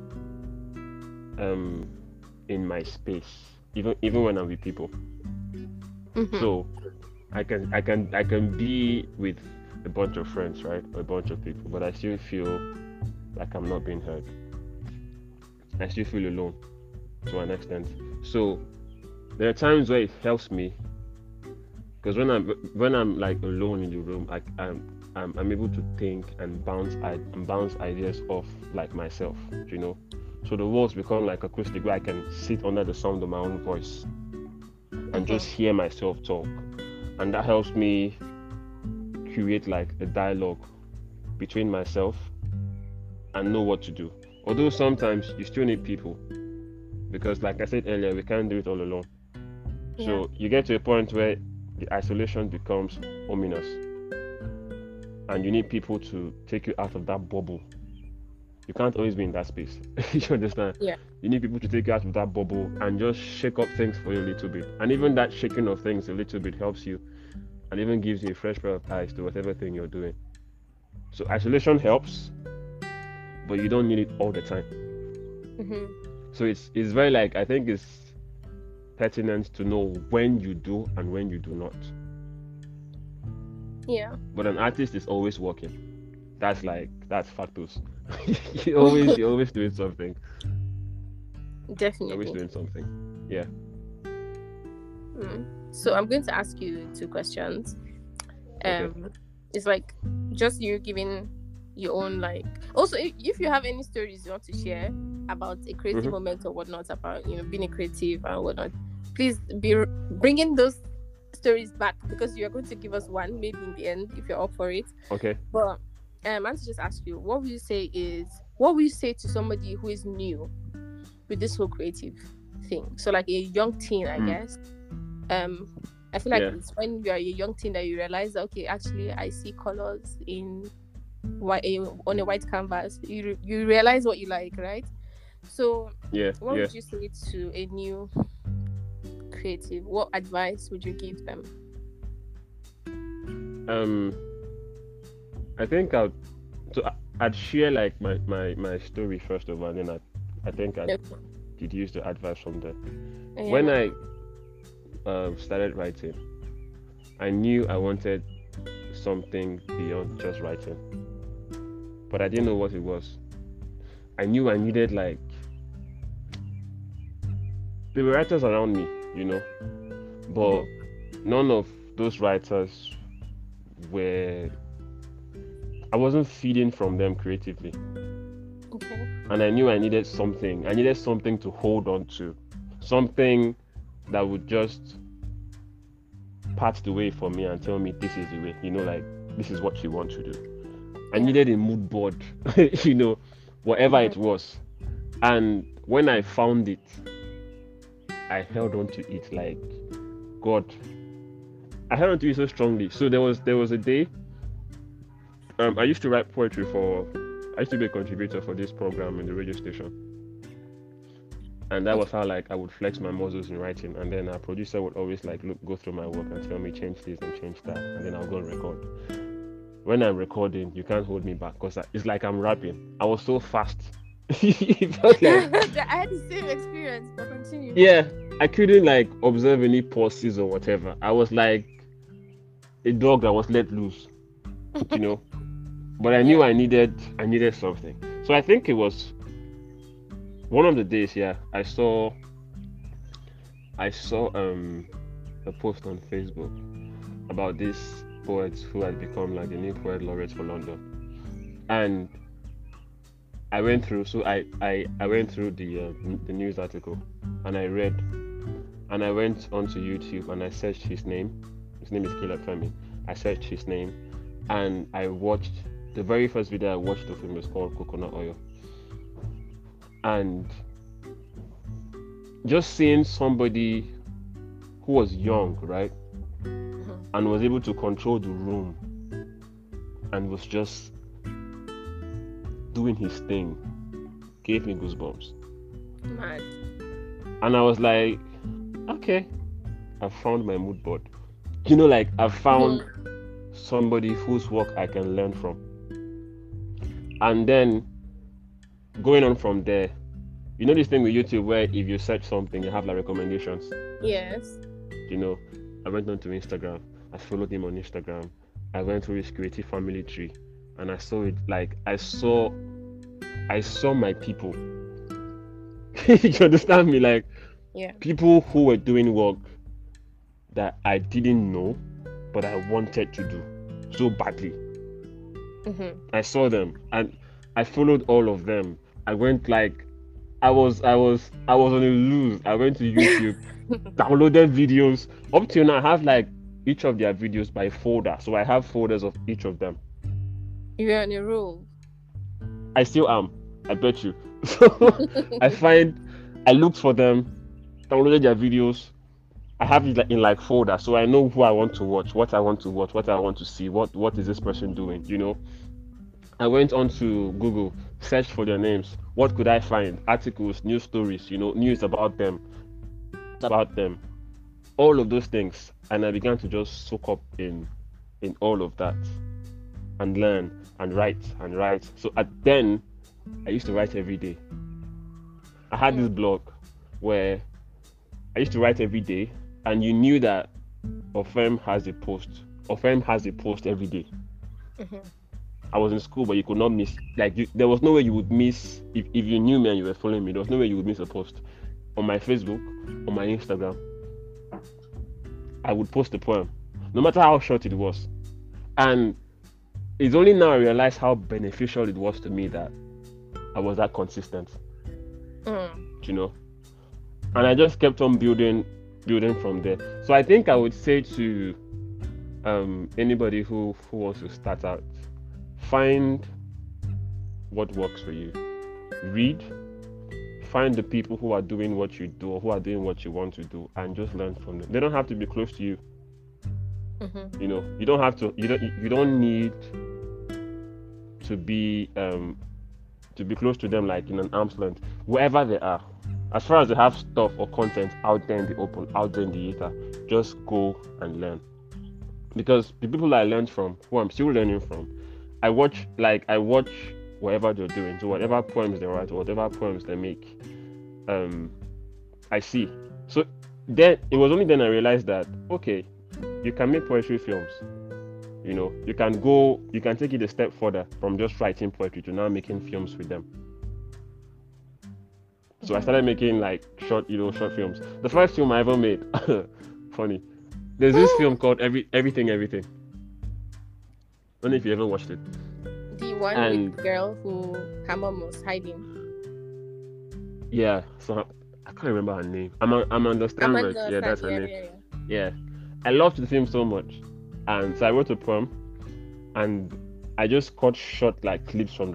in my space, even when I'm with people. Mm-hmm. So I can be with a bunch of friends, right, or a bunch of people, but I still feel like I'm not being heard. I still feel alone to an extent. So there are times where it helps me, because when I'm like alone in the room, I'm able to think and bounce ideas off like myself, you know. So the walls become like acoustic, where I can sit under the sound of my own voice and just hear myself talk, and that helps me create like a dialogue between myself and know what to do. Although sometimes you still need people, because like I said earlier, we can't do it all alone. Yeah. So you get to a point where the isolation becomes ominous, and you need people to take you out of that bubble. You can't always be in that space. You understand? Yeah. You need people to take you out of that bubble and just shake up things for you a little bit. And even that shaking of things a little bit helps you, and even gives you a fresh pair of eyes to whatever thing you're doing. So isolation helps, but you don't need it all the time. Mm-hmm. So it's very like, I think it's pertinent to know when you do and when you do not. Yeah. But an artist is always working. That's factors. you're always doing something. Definitely. Always doing something. Yeah. So I'm going to ask you 2 questions. Okay. It's like just you giving your own, like, also if you have any stories you want to share about a creative moment or whatnot, about, you know, being a creative and whatnot, please be bringing those stories back, because you're going to give us one maybe in the end if you're up for it. Okay. But I want to just ask you, what will you say to somebody who is new with this whole creative thing? So like a young teen, I guess. I feel like it's when you're a young teen that you realize that, okay, actually I see colors on a white canvas. You realize what you like, right? So what would you say to a new creative? What advice would you give them? I think I'd share like my story first of all, and then I think I'd deduce the advice from there. Yeah. When I started writing, I knew I wanted something beyond just writing, but I didn't know what it was. I knew I needed, like, there were writers around me, you know, but none of those writers I wasn't feeding from them creatively. Okay. And I knew I needed something. I needed something to hold on to. Something that would just part the way for me and tell me this is the way, you know, like, this is what you want to do. I needed a mood board, you know, whatever it was. And when I found it, I held on to it like, God, I held on to it so strongly. So there was a day, I used to write poetry I used to be a contributor for this program in the radio station. And that was how, like, I would flex my muscles in writing. And then our producer would always, like, go through my work and tell me, change this and change that. And then I'll go and record. When I'm recording, you can't hold me back, because it's like I'm rapping. I was so fast. It felt like... I had the same experience, but continue. Yeah, I couldn't, like, observe any pauses or whatever. I was like a dog that was let loose, you know. But I knew I needed something. So I think it was one of the days, I saw a post on Facebook about these poets who had become like the new poet laureates for London. And I went through the news article, and I read, and I went onto YouTube and I searched his name. His name is Caleb Femi. I searched his name and I watched The very first video I watched of him was called Coconut Oil. And just seeing somebody who was young, right? And was able to control the room and was just doing his thing gave me goosebumps. Mad. And I was like, okay, I found my mood board. You know, like I found somebody whose work I can learn from. And then going on from there, you know this thing with YouTube where if you search something, you have like recommendations. Yes. You know, I went on to Instagram. I followed him on Instagram. I went through his creative family tree, and I saw it. Like I saw my people. You understand me? Like, yeah, people who were doing work that I didn't know, but I wanted to do so badly. I saw them, and I followed all of them. I went like, I was on a loose. I went to YouTube, downloaded videos. Up till now, I have like each of their videos by folder, so I have folders of each of them. You're on a roll. I still am. I bet you. So I looked for them, downloaded their videos. I have it in like folder, so I know who I want to watch, what I want to watch, what I want to see, what is this person doing, you know. I went on to Google, searched for their names. What could I find? Articles, news stories, you know, news about them, all of those things. And I began to just soak up in all of that and learn and write. So then I used to write every day. I had this blog where I used to write every day, and you knew that Ofem has a post. Ofem has a post every day. I was in school, but you could not miss. Like there was no way you would miss if you knew me and you were following me. There was no way you would miss a post on my Facebook, on my Instagram. I would post a poem, no matter how short it was, and it's only now I realize how beneficial it was to me that I was that consistent. You know, and I just kept on building from there. So I think I would say to anybody who wants to start out, find what works for you. Read, find the people who are doing what you do or who are doing what you want to do, and just learn from them. They don't have to be close to you. You know, you don't have to. You don't need to be close to them, like in an arm's length. Wherever they are, as far as they have stuff or content out there in the open, out there in the ether, just go and learn. Because the people I learned from, who I'm still learning from, I watch whatever they're doing. So whatever poems they write, whatever poems they make, I see. So then it was only then I realized that, okay, you can make poetry films. You know, you can take it a step further from just writing poetry to now making films with them. So I started making like short films. The first film I ever made, funny. There's this film called Everything. I don't know if you ever watched it. The one with the girl who her mom was hiding. Yeah, so I can't remember her name. Amanda Stanberg. Yeah, that's her name. Yeah. I loved the film so much, and so I wrote a poem, and I just cut short like clips from the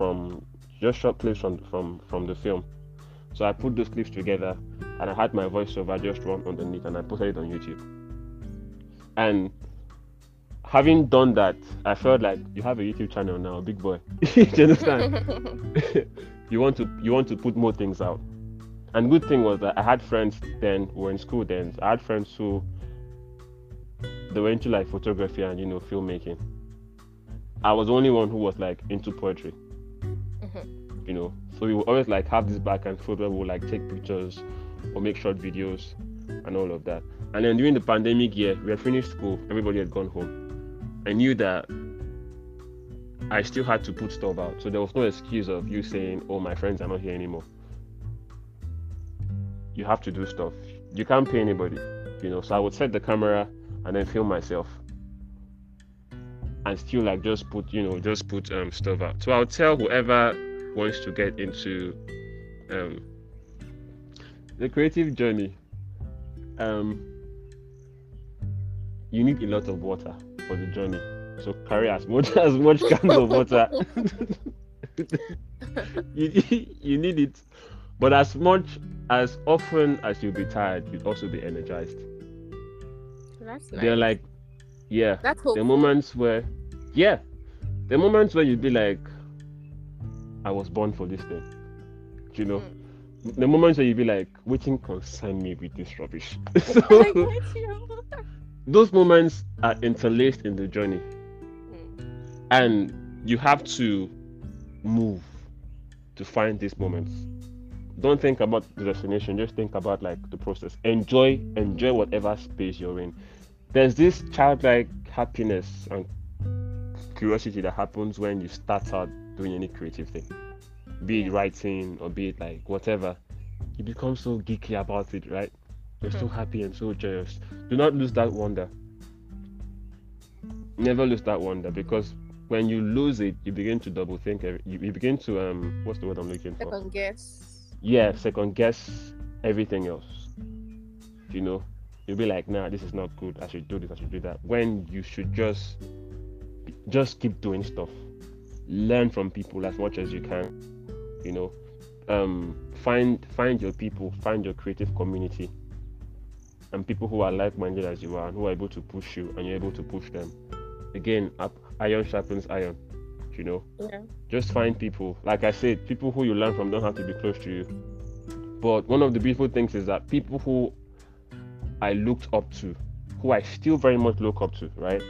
film. So I put those clips together, and I had my voiceover just run underneath, and I posted it on YouTube. And having done that, I felt like you have a YouTube channel now, big boy. Do you understand? you want to put more things out. And good thing was that I had friends then who were in school then. I had friends who they were into like photography and filmmaking. I was the only one who was like into poetry. You know, so we would always like have this back and forth where we would like take pictures or make short videos and all of that. And then during the pandemic year, we had finished school, everybody had gone home. I knew that I still had to put stuff out, so there was no excuse of you saying, oh, my friends are not here anymore. You have to do stuff. You can't pay anybody, so I would set the camera and then film myself and still like just put stuff out. So I would tell whoever wants to get into the creative journey, you need a lot of water for the journey. So carry as much cans of water. you need it, but as often as you'll be tired, you'll also be energized. That's nice. They're like, yeah, that's hopeful. the moments where you'd be like, I was born for this thing, you know. The moments where you'd be like, waiting concern me with this rubbish. So those moments are interlaced in the journey, and you have to move to find these moments. Don't think about the destination, just think about like the process. Enjoy whatever space you're in. There's this childlike happiness and curiosity that happens when you start out doing any creative thing, be it writing or be it like whatever. You become so geeky about it, right? You're so happy and so joyous. Do not lose that wonder. Never lose that wonder, because when you lose it, you begin to double think. You begin to what's the word I'm looking for? Second guess. Yeah, second guess everything else. You know, you'll be like, nah, this is not good. I should do this. I should do that. When you should just keep doing stuff. Learn from people as much as you can. You know, find your people, find your creative community, and people who are like-minded as you are, and who are able to push you, and you're able to push them. Again, iron sharpens iron, you know. Yeah. Just find people, like I said, people who you learn from don't have to be close to you. But one of the beautiful things is that people who I looked up to, who I still very much look up to, right?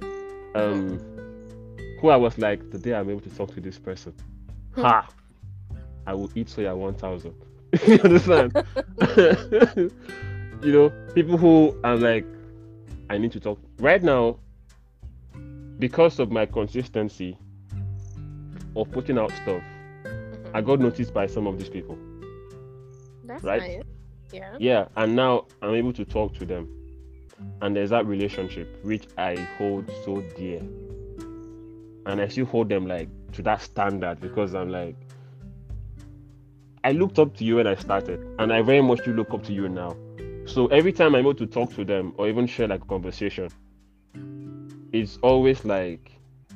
Who I was like, the day I'm able to talk to this person, I will eat soya 1000. You understand? You know, people who I'm like, I need to talk right now. Because of my consistency of putting out stuff, I got noticed by some of these people. That's right? Nice. Yeah. Yeah, and now I'm able to talk to them. And there's that relationship which I hold so dear. And I still hold them like to that standard, because I'm like, I looked up to you when I started, and I very much do look up to you now. So every time I'm able to talk to them or even share like a conversation, it's always like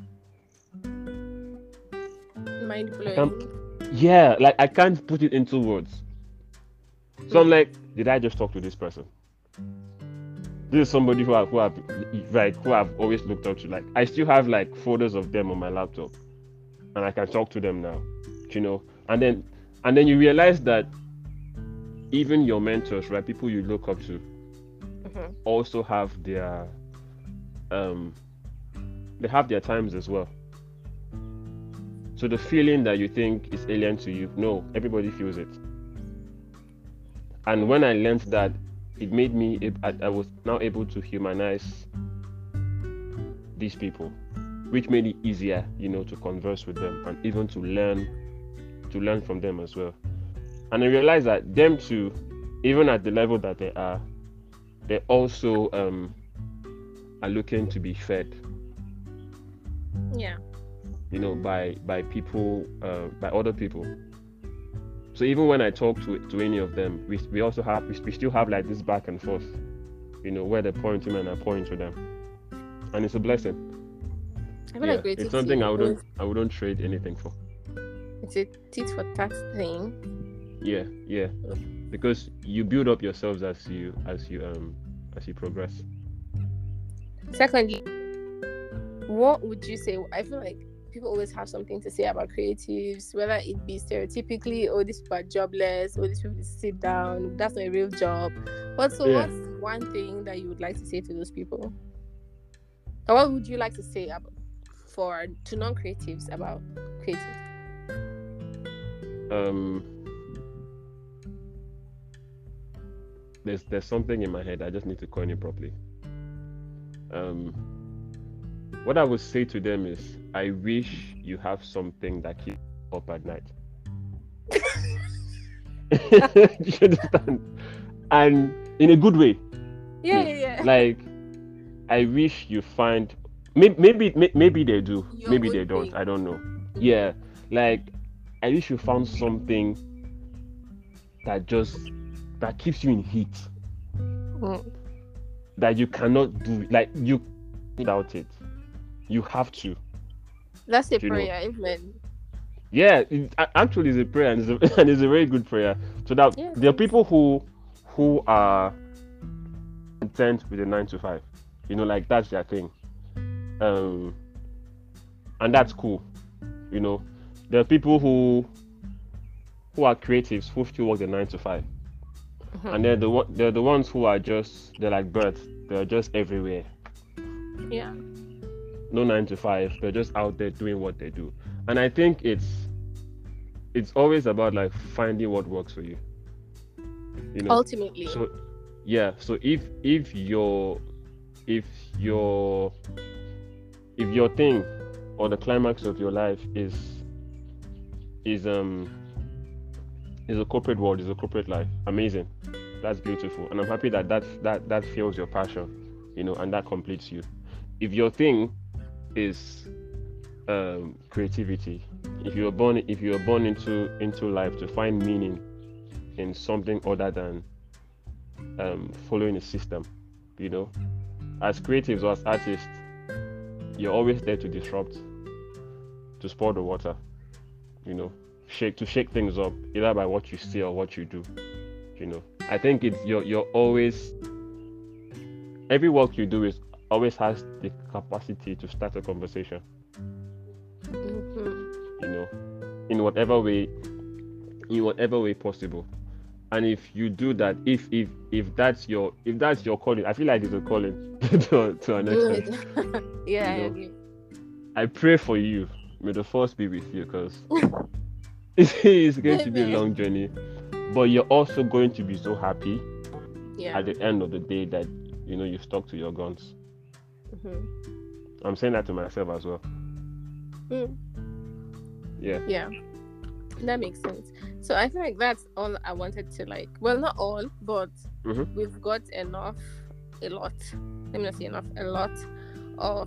mind blowing. Yeah, like I can't put it into words. So I'm like, did I just talk to this person? This is somebody who I've always looked up to. Like I still have like folders of them on my laptop, and I can talk to them now, you know. And then you realize that even your mentors, right, people you look up to, also have their they have their times as well. So the feeling that you think is alien to you, no, everybody feels it. And when I learned that, it made me, I was now able to humanize these people, which made it easier, you know, to converse with them and even to learn from them as well. And I realized that them too, even at the level that they are, they also are looking to be fed. Yeah. You know, by people, by other people. So even when I talk to any of them, we still have like this back and forth, you know, where they point to me and I point to them, and it's a blessing. I feel like it's something I wouldn't trade anything for. It's a tit for tat thing. Yeah, because you build up yourselves as you progress. Secondly, what would you say? I feel like people always have something to say about creatives, whether it be stereotypically, oh, these people are jobless, or these people sit down, that's not a real job. What's one thing that you would like to say to those people? Or what would you like to say to non-creatives about creatives? There's something in my head. I just need to coin it properly. What I would say to them is, I wish you have something that keeps you up at night. You understand? And in a good way. Yeah. Like, I wish you find, maybe they do, maybe they don't. I don't know. Yeah, like I wish you found something that keeps you in heat. That you cannot do, like you without it. You have to. That's a prayer, amen. Yeah, actually it's a prayer, and it's a very good prayer. So that there are people who are content with a 9 to 5. Like that's their thing. And that's cool. There are people who are creatives who still work the 9 to 5. And they're the ones who are they're like birds. They're just everywhere. Yeah. No 9 to 5. They're just out there doing what they do. And I think it's always about like finding what works for you. Ultimately. So yeah. So if your thing or the climax of your life is a corporate world, is a corporate life, amazing. That's beautiful, and I'm happy that fuels your passion, and that completes you. If your thing is creativity, if you were born into life to find meaning in something other than following a system, as creatives or as artists, you're always there to disrupt, to spoil the water, to shake things up, either by what you say or what you do. I think it's you're always, every work you do always has the capacity to start a conversation. In whatever way possible. And if you do that, if that's your calling, I feel like it's a calling to an extent. Yeah, I agree. I pray for you. May the force be with you, because it's going to be a long journey. But you're also going to be so happy at the end of the day that you stuck to your guns. I'm saying that to myself as well. Yeah, that makes sense. So I feel like that's all I wanted to not all, but we've got a lot of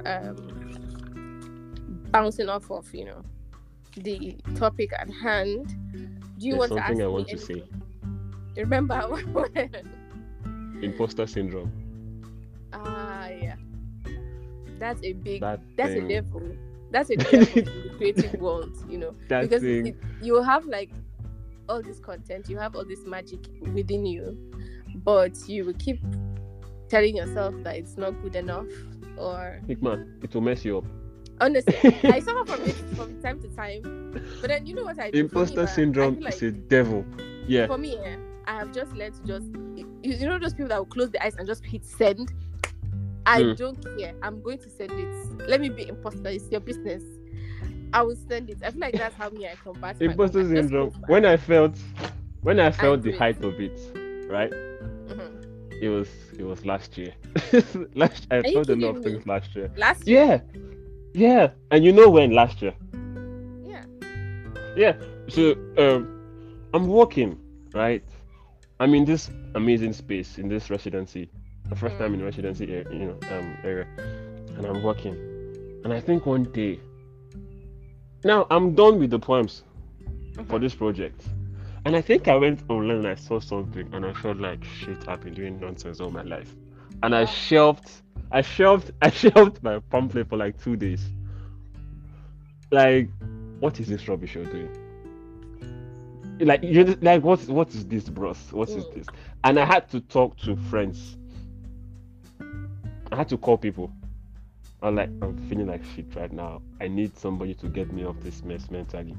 bouncing off of the topic at hand. Do you want to ask me? Something I want to say. Remember imposter syndrome. Yeah. That's a level. That's a level in the creative world, because you have all this content, you have all this magic within you, but you will keep telling yourself that it's not good enough, or man, it will mess you up. Honestly, I suffer from it from time to time, but then you know what I do? Imposter syndrome is a devil. Yeah. For me, I have just learned to those people that will close their eyes and just hit send. I don't care. I'm going to send it. Let me be imposter. It's your business. I will send it. I feel like that's how I combat imposter syndrome. When I felt the height of it, right? It was last year. I felt a lot of things last year. Last year? Yeah. And when last year? Yeah. So I'm working, right? I'm in this amazing space, in this residency. The first time in residency area, and I'm working, and I think one day, now I'm done with the poems for this project, and I think I went online and I saw something, and I felt like shit, I've been doing nonsense all my life, and I shelved my pamphlet for 2 days. What is this rubbish you're doing? What is this, bros? What is this? And I had to talk to friends. I had to call people. I'm feeling like shit right now. I need somebody to get me off this mess mentally.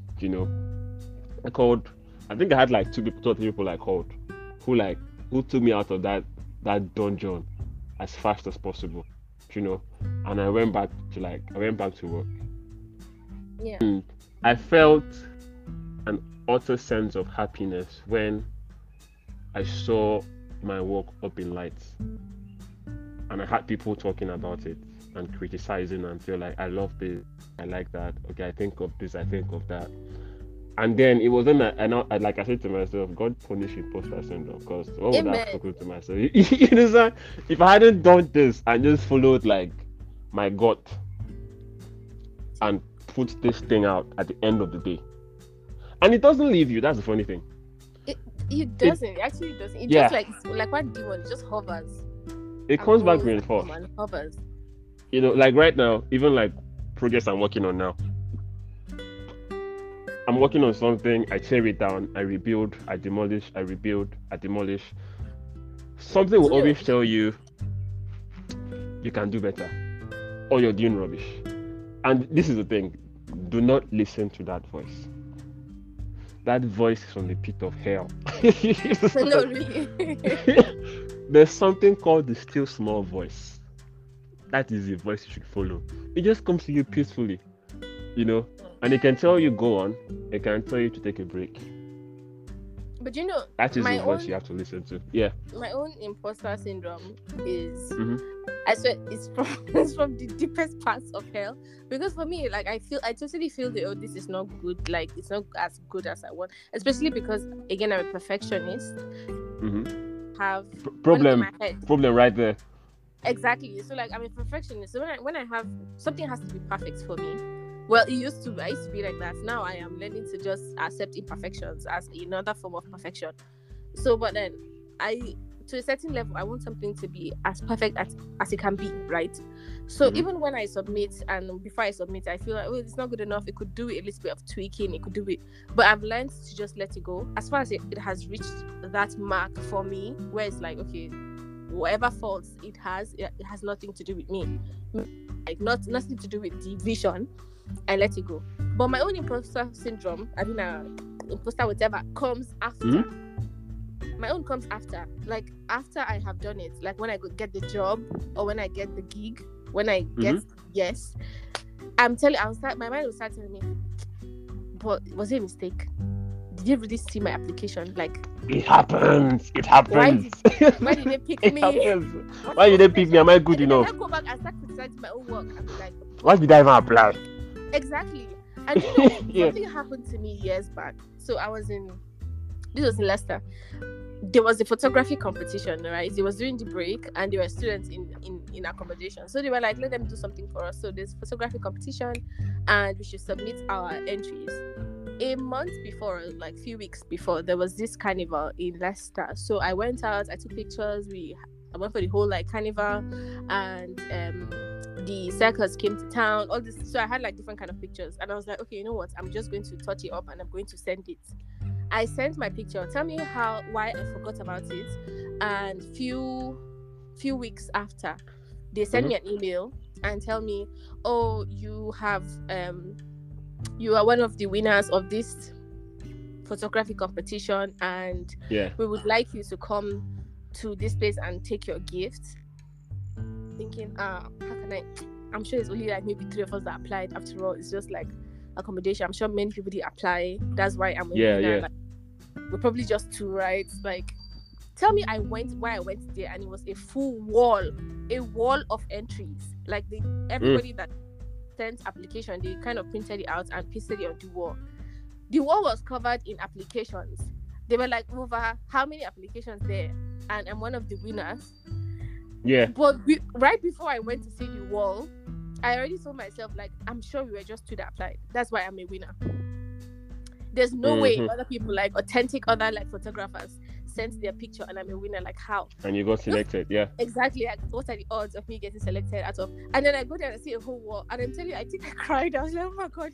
I called. I think I had 2 or 3 people I called who took me out of that dungeon as fast as possible. And I went back to work. Yeah. And I felt an utter sense of happiness when I saw my work up in lights. And I had people talking about it and criticizing and feel like, I love this, I like that, okay, I think of this, I think of that. And then it wasn't like I said to myself, God punish imposter syndrome, because what would I have spoken to myself? If I hadn't done this and just followed my gut and put this thing out at the end of the day. And it doesn't leave you, that's the funny thing. It doesn't, it actually doesn't. It just like what demon, it just hovers. It comes back reinforced. Hovers. you know, like right now, even like projects I'm working on now. I'm working on something, I tear it down, I rebuild, I demolish, I rebuild, I demolish. Something will always tell you you can do better, or you're doing rubbish. And this is the thing, do not listen to that voice. That voice is from the pit of hell. No, really. There's something called the still small voice. That is the voice you should follow. It just comes to you peacefully, you know, and it can tell you go on, it can tell you to take a break. But you know, that is the voice you have to listen to. Yeah. My own imposter syndrome is, I swear, it's from the deepest parts of hell. Because for me, like, I totally feel that, this is not good. Like, it's not as good as I want. Especially because, again, I'm a perfectionist. Have problem right there. Exactly. So, like, I'm a perfectionist. So when I have something has to be perfect for me. Well, I used to be like that. Now I am learning to just accept imperfections as another form of perfection. So, but then to a certain level, I want something to be as perfect as it can be, right? So even when I submit, and before I submit, I feel like, it's not good enough. It could do it, a little bit of tweaking. It could do it. But I've learned to just let it go. As far as it has reached that mark for me, where it's like, okay, whatever faults it has nothing to do with me. Like, nothing to do with the vision. I let it go. But my own imposter syndrome, imposter whatever, comes after. My own comes after. Like, after I have done it. Like, when I get the job, or when I get the gig, when I get yes, I'm telling you, my mind will start telling me, but was it a mistake? Did you really see my application? Like, it happens. Why did they pick me? Why did they pick me? Am I good enough? I go back and start criticizing my own work. I'll be like, why did I even apply? Exactly. And you know, something happened to me years back. So this was in Leicester. There was a photography competition, right? It was during the break, and there were students in accommodation. So they were like, let them do something for us. So there's photography competition, and we should submit our entries. A month before, like a few weeks before, there was this carnival in Leicester. So I went out, I took pictures. I went for the whole like carnival, and the circus came to town, all this. So I had like different kind of pictures, and I was like, okay, you know what, I'm just going to touch it up and I'm going to send it. I sent my picture. Tell me why I forgot about it. And few weeks after, they sent me an email and tell me, oh, you are one of the winners of this photography competition, and we would like you to come to this place and take your gift. Thinking, how can I'm sure it's only like maybe 3 of us that applied. After all, it's just like accommodation. I'm sure many people did apply. That's why I'm like, we're probably just 2, right? Like, tell me I went there, and it was a full wall of entries. Like, everybody that sent application, they kind of printed it out and pasted it on the wall. The wall was covered in applications. They were like, over how many applications there? And I'm one of the winners. Yeah. But right before I went to see the wall, I already told myself, like, I'm sure we were just 2 that applied. That's why I'm a winner. There's no way other people, like authentic other like photographers, sent their picture and I'm a winner. Like, how? And you got selected, yeah. Exactly. Like, what are the odds of me getting selected out of? And then I go there and see a whole wall, and I'm telling you, I think I cried. I was like, oh my god,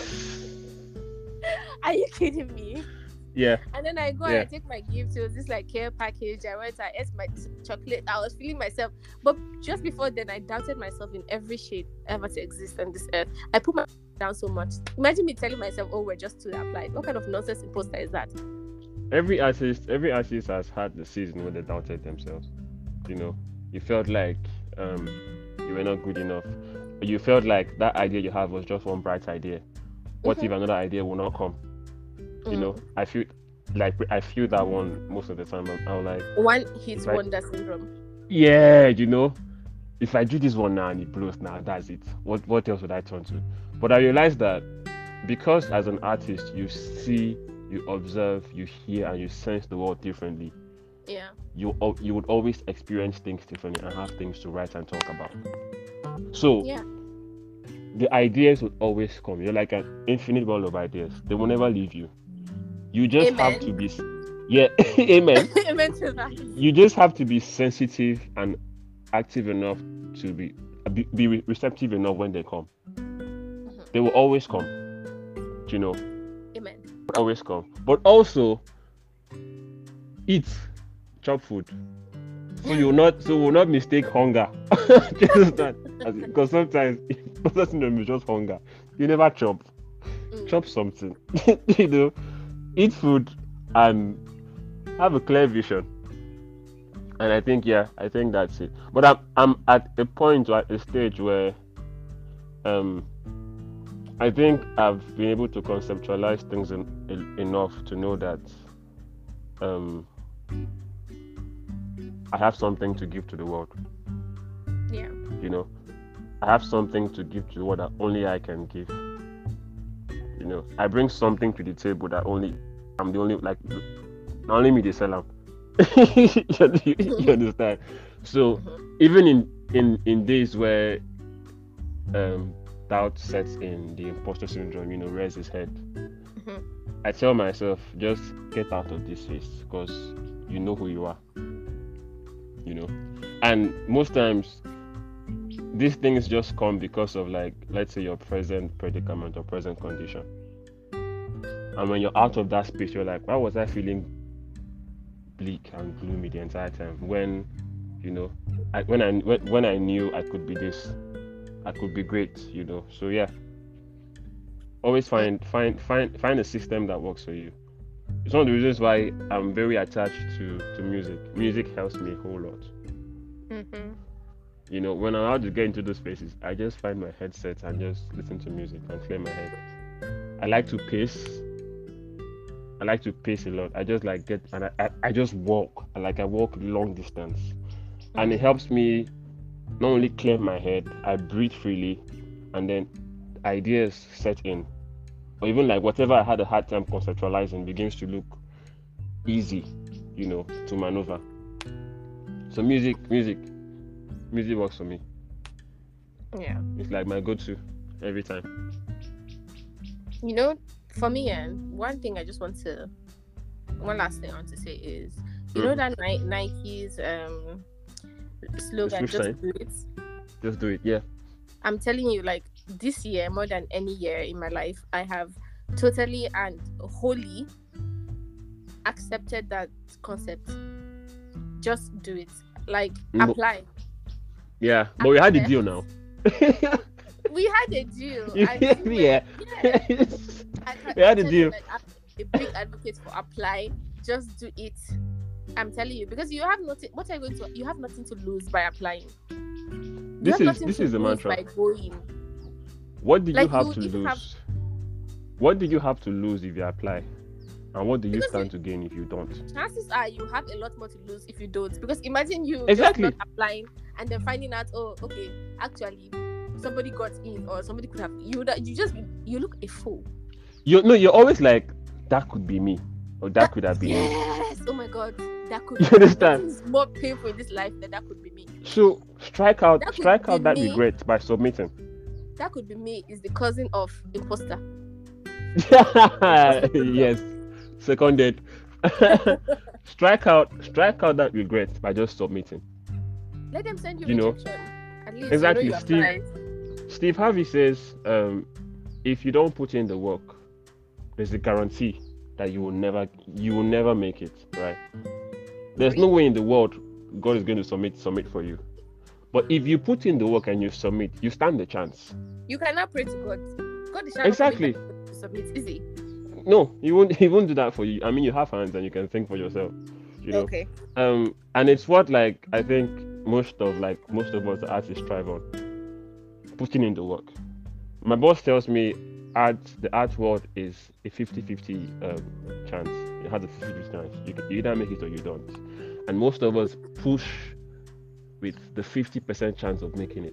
are you kidding me? Yeah. And then I go and I take my gift. It was this like care package. I went, I ate my chocolate. I was feeling myself. But just before then, I doubted myself in every shade ever to exist on this earth. I put my down so much. Imagine me telling myself, oh, we're just 2 that applied. What kind of nonsense imposter is that? Every artist has had the season where they doubted themselves. You know, you felt like you were not good enough. You felt like that idea you have was just one bright idea. What if another idea will not come? You know, I feel that one most of the time. I'm like, one hit wonder syndrome. Yeah, you know, if I do this one now and it blows, now that's it. What else would I turn to? But I realized that because as an artist, you see, you observe, you hear, and you sense the world differently. Yeah. You would always experience things differently and have things to write and talk about. So the ideas would always come. You're like an infinite ball of ideas. They will never leave you. You just have to be, amen. Amen to that. You just have to be sensitive and active enough to be be receptive enough when they come. They will always come. You know. Amen. Always come. But also eat, chop food. So you will not mistake hunger. Because sometimes it's just hunger. You never chop. Chop something. You know, eat food and have a clear vision. And I think that's it. But I'm at a point, at a stage where I think I've been able to conceptualize things enough to know that I have something to give to the world. Yeah. You know, I have something to give to the world that only I can give. You know, I bring something to the table that I'm the only, like, not only me they sell them. You understand? So even in days where doubt sets in, the imposter syndrome, you know, rears its head, I tell myself, just get out of this phase, because you know who you are. You know, and most times these things just come because of, like, let's say your present predicament or present condition, and when you're out of that space, you're like, why was I feeling bleak and gloomy the entire time, when, you know, when I knew I could be this, I could be great, you know. So yeah, always find a system that works for you. It's one of the reasons why I'm very attached to music. Music helps me a whole lot. You know, when I'm out to get into those spaces, I just find my headset and just listen to music and clear my head. I like to pace. I like to pace a lot. I just like I just walk. I walk long distance, and it helps me not only clear my head. I breathe freely, and then ideas set in. Or even like whatever I had a hard time conceptualizing begins to look easy, you know, to maneuver. So music works for me. Yeah. It's like my go-to every time. You know, for me, one last thing I want to say is, you know that Nike's slogan, just do it. Just do it, yeah. I'm telling you, like, this year, more than any year in my life, I have totally and wholly accepted that concept. Just do it. Like, apply. Yeah, but we had the deal now. We had a deal. Yeah. We had a deal. I'm a big advocate for apply. Just do it. I'm telling you, because you have nothing. What are you going to? You have nothing to lose by applying. This is the mantra. By going. What did you have to lose? What did you have to lose if you apply? And what do you stand to gain if you don't? Chances are you have a lot more to lose if you don't. Because imagine you exactly just not applying and then finding out, oh, okay, actually somebody got in, or somebody could have you look a fool. You're always like, that could be me, or that could have been me. Yes, oh my god, that could you understand? It's more painful in this life than that could be me. So strike out that regret by submitting. That could be me is the cousin of imposter. Yes. Seconded. strike out that regret by just submitting. Let them send you rejection. At least exactly. You know Steve Harvey says, if you don't put in the work, there's a guarantee that you will never make it, right? There's no way in the world God is going to submit for you. But if you put in the work and you submit, you stand the chance. You cannot pray to God. God is not exactly to submit, is he? No, he won't do that for you. I mean, you have hands and you can think for yourself. You know? Okay. And it's what, like, I think most of us artists strive on. Putting in the work. My boss tells me the art world is a 50-50 chance. It has a 50-50 chance. You either make it or you don't. And most of us push with the 50% chance of making it.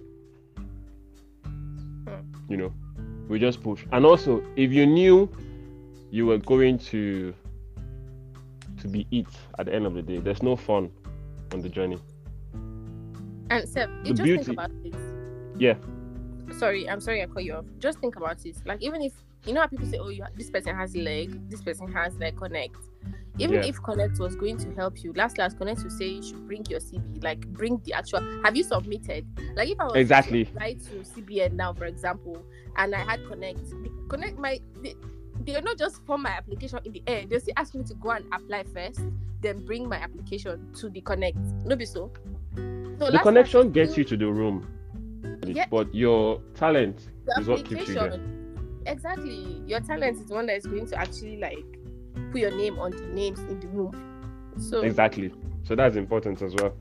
You know, we just push. And also, if you knew you were going to be it at the end of the day, there's no fun on the journey. And Seb, think about it. Yeah. Sorry, I'm sorry I cut you off. Just think about it. Like, even if, you know how people say, oh, this person has leg, this person has leg connect. Even if Connect was going to help you, last Connect will say you should bring your CV, like bring the actual. Have you submitted? Like if I was to apply to CBN now, for example, and I had Connect they'll not just form my application in the air. They'll still ask me to go and apply first, then bring my application to the Connect. No be so. So the connection gets you to the room, but your talent is what keeps you there. Exactly, your talent is the one that is going to actually like put your name on the names in the room. So exactly, so that's important as well.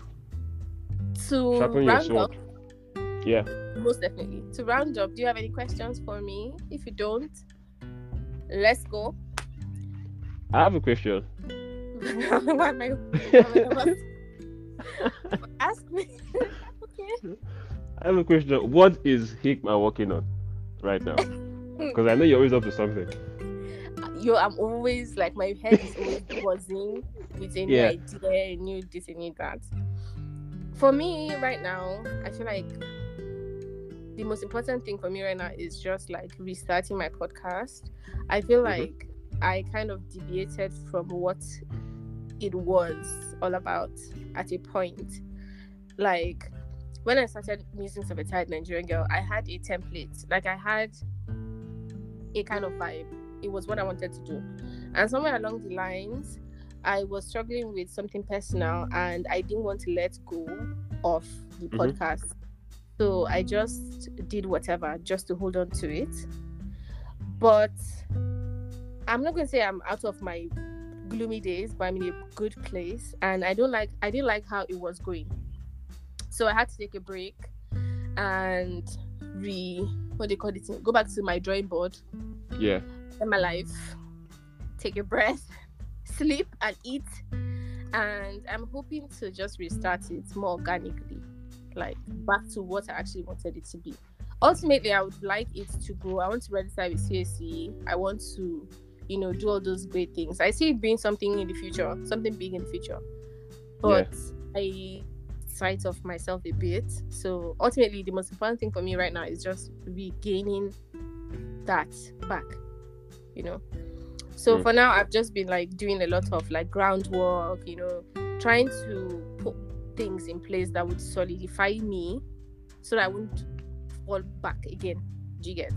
To sharpen your sword. Yeah, most definitely. To round up, do you have any questions for me? If you don't, let's go. I have a question. Ask me. Okay. I have a question. What is Hikma working on right now? Because I know you're always up to something. I'm always like, my head is always buzzing with a new idea, a new this, a new that. For me right now, I feel like the most important thing for me right now is just like restarting my podcast. I feel like I kind of deviated from what it was all about at a point. Like when I started Musings of a Tired Nigerian Girl, I had a template. Like I had a kind of vibe. It was what I wanted to do. And somewhere along the lines, I was struggling with something personal and I didn't want to let go of the podcast. So I just did whatever just to hold on to it. But I'm not going to say I'm out of my gloomy days, but I'm in a good place. And I didn't like how it was going. So I had to take a break and go back to my drawing board. Yeah. In my life. Take a breath, sleep and eat. And I'm hoping to just restart it more organically. Like back to what I actually wanted it to be. Ultimately, I would like it to grow. I want to register with CSE. I want to, do all those great things. I see it being something in the future, something big in the future. But I sight of myself a bit. So ultimately, the most important thing for me right now is just regaining that back, So for now, I've just been like doing a lot of like groundwork, trying to put things in place that would solidify me so that I wouldn't fall back again. Do you get?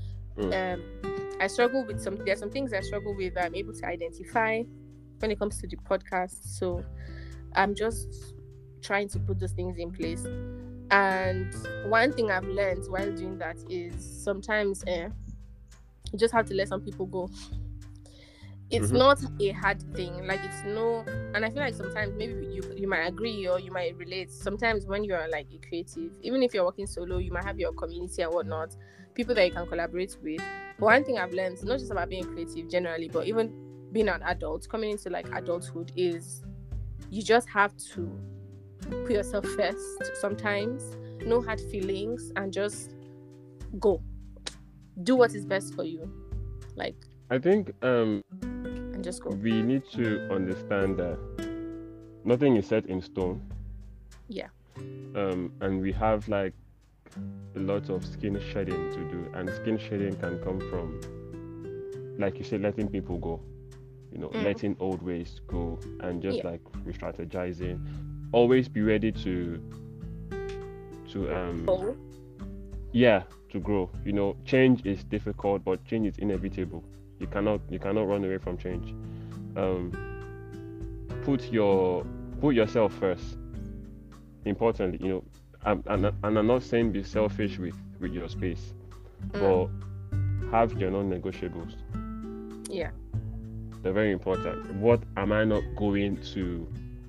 I struggle with there's some things I struggle with that I'm able to identify when it comes to the podcast. So I'm just trying to put those things in place. And one thing I've learned while doing that is sometimes you just have to let some people go. It's not a hard thing. Like and I feel like sometimes maybe you might agree or you might relate. Sometimes when you're like a creative, even if you're working solo, you might have your community and whatnot, people that you can collaborate with. But one thing I've learned, not just about being creative generally, but even being an adult, coming into like adulthood, is you just have to put yourself first sometimes, no hard feelings, and just go. Do what is best for you. Like I think and just go. We need to understand that nothing is set in stone. Yeah. And we have like a lot of skin shedding to do, and skin shedding can come from, like you said, letting people go, letting old ways go, and just like re-strategizing. Always be ready to grow. Change is difficult, but change is inevitable. You cannot run away from change. Put yourself first. Importantly, and I'm not saying be selfish with your space, but have your non-negotiables. Yeah, they're very important. What am I not going to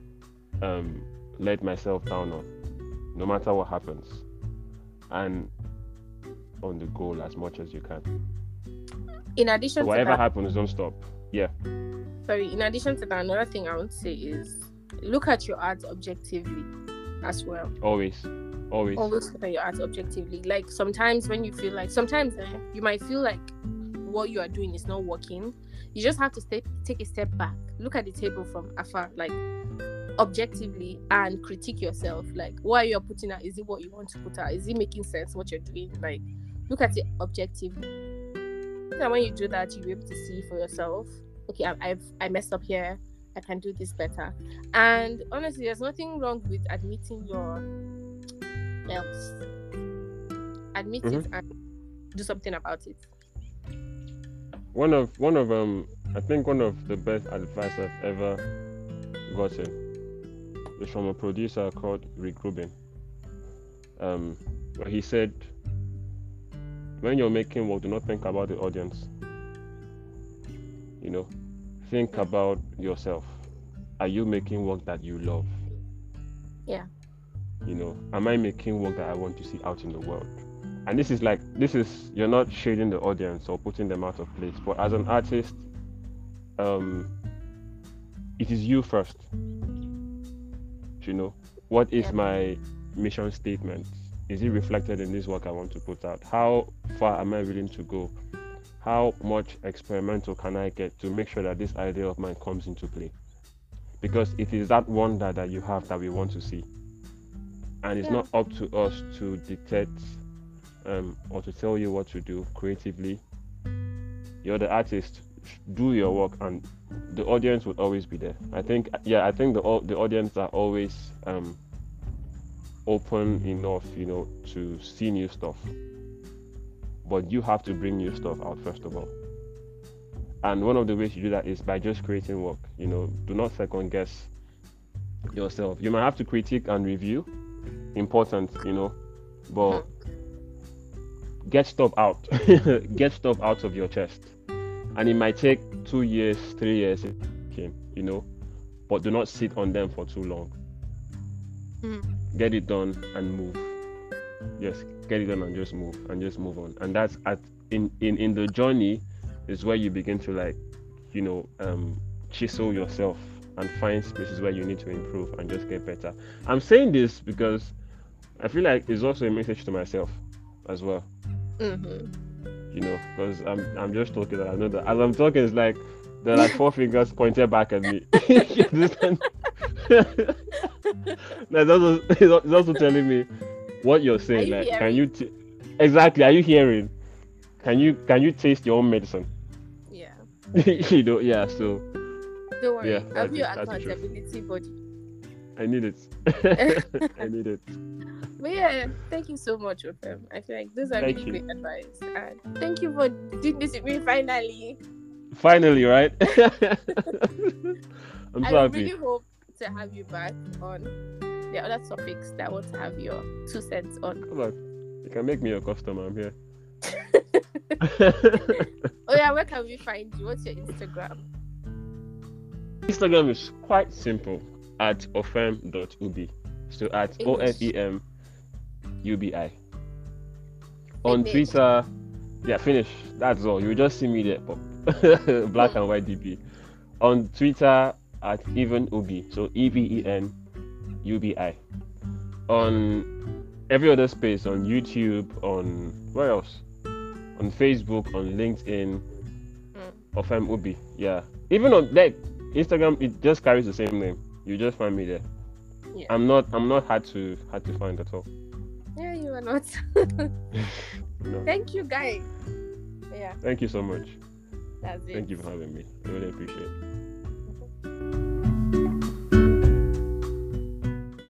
let myself down on, no matter what happens, and on the goal as much as you can. In addition, whatever happens, don't stop. Yeah. Sorry. In addition to that, another thing I want to say is look at your art objectively as well. Always look at your art objectively. Like sometimes when you feel like, you might feel like what you are doing is not working. You just have to take a step back, look at the table from afar, like objectively, and critique yourself. Like, what you're putting out, is it what you want to put out? Is it making sense what you're doing? Like, look at it objectively. And when you do that, you'll be able to see for yourself, okay, I messed up here. I can do this better. And honestly, there's nothing wrong with admitting your else. Admit it and do something about it. One of I think one of the best advice I've ever gotten is from a producer called Rick Rubin. Where he said, when you're making work, do not think about the audience. Think about yourself. Are you making work that you love? Yeah. Am I making work that I want to see out in the world? And this is you're not shading the audience or putting them out of place, but as an artist, it is you first. What is my mission statement? Is it reflected in this work I want to put out? How far am I willing to go? How much experimental can I get to make sure that this idea of mine comes into play? Because it is that wonder that you have that we want to see. And it's not up to us to dictate or to tell you what to do creatively. You're the artist. Do your work, and the audience will always be there. I think the audience are always open enough, to see new stuff. But you have to bring new stuff out first of all. And one of the ways you do that is by just creating work. Do not second guess yourself. You might have to critique and review. Important, but get stuff out. Get stuff out of your chest. And it might take 2 years, 3 years, but do not sit on them for too long. Get it done and move. Yes, get it done and just move on. And that's in the journey is where you begin to chisel yourself and find spaces where you need to improve and just get better. I'm saying this because I feel like it's also a message to myself as well. Because I'm just talking, and I know that as I'm talking, it's like there are like 4 fingers pointed back at me. You understand? It's also telling me what you're saying. Like, can you exactly? Are you hearing? Can you taste your own medicine? Yeah. Yeah. So. Don't worry. Yeah, I'll be your accountability body. I need it. I need it. But yeah, thank you so much, Ofem. I feel like those are really great advice. And thank you for doing this with me finally. Finally, right? I'm so happy. I really hope to have you back on the other topics that I want to have your 2 cents on. Come on. You can make me your customer. I'm here. Oh yeah, where can we find you? What's your Instagram? Instagram is quite simple, at ofem.ubi. So at OFEMUBI. On Twitter, finish. That's all. You just see me there, black and white DP. On Twitter at evenubi. So EVENUBI. On every other space, on YouTube, on where else? On Facebook, on LinkedIn, ofemubi. Yeah. Even on Instagram, it just carries the same name. You just find me there. Yeah. I'm not hard to find at all. Yeah, you are not. No. Thank you, guys. Yeah. Thank you so much. That's it. Thank you for having me. I really appreciate it.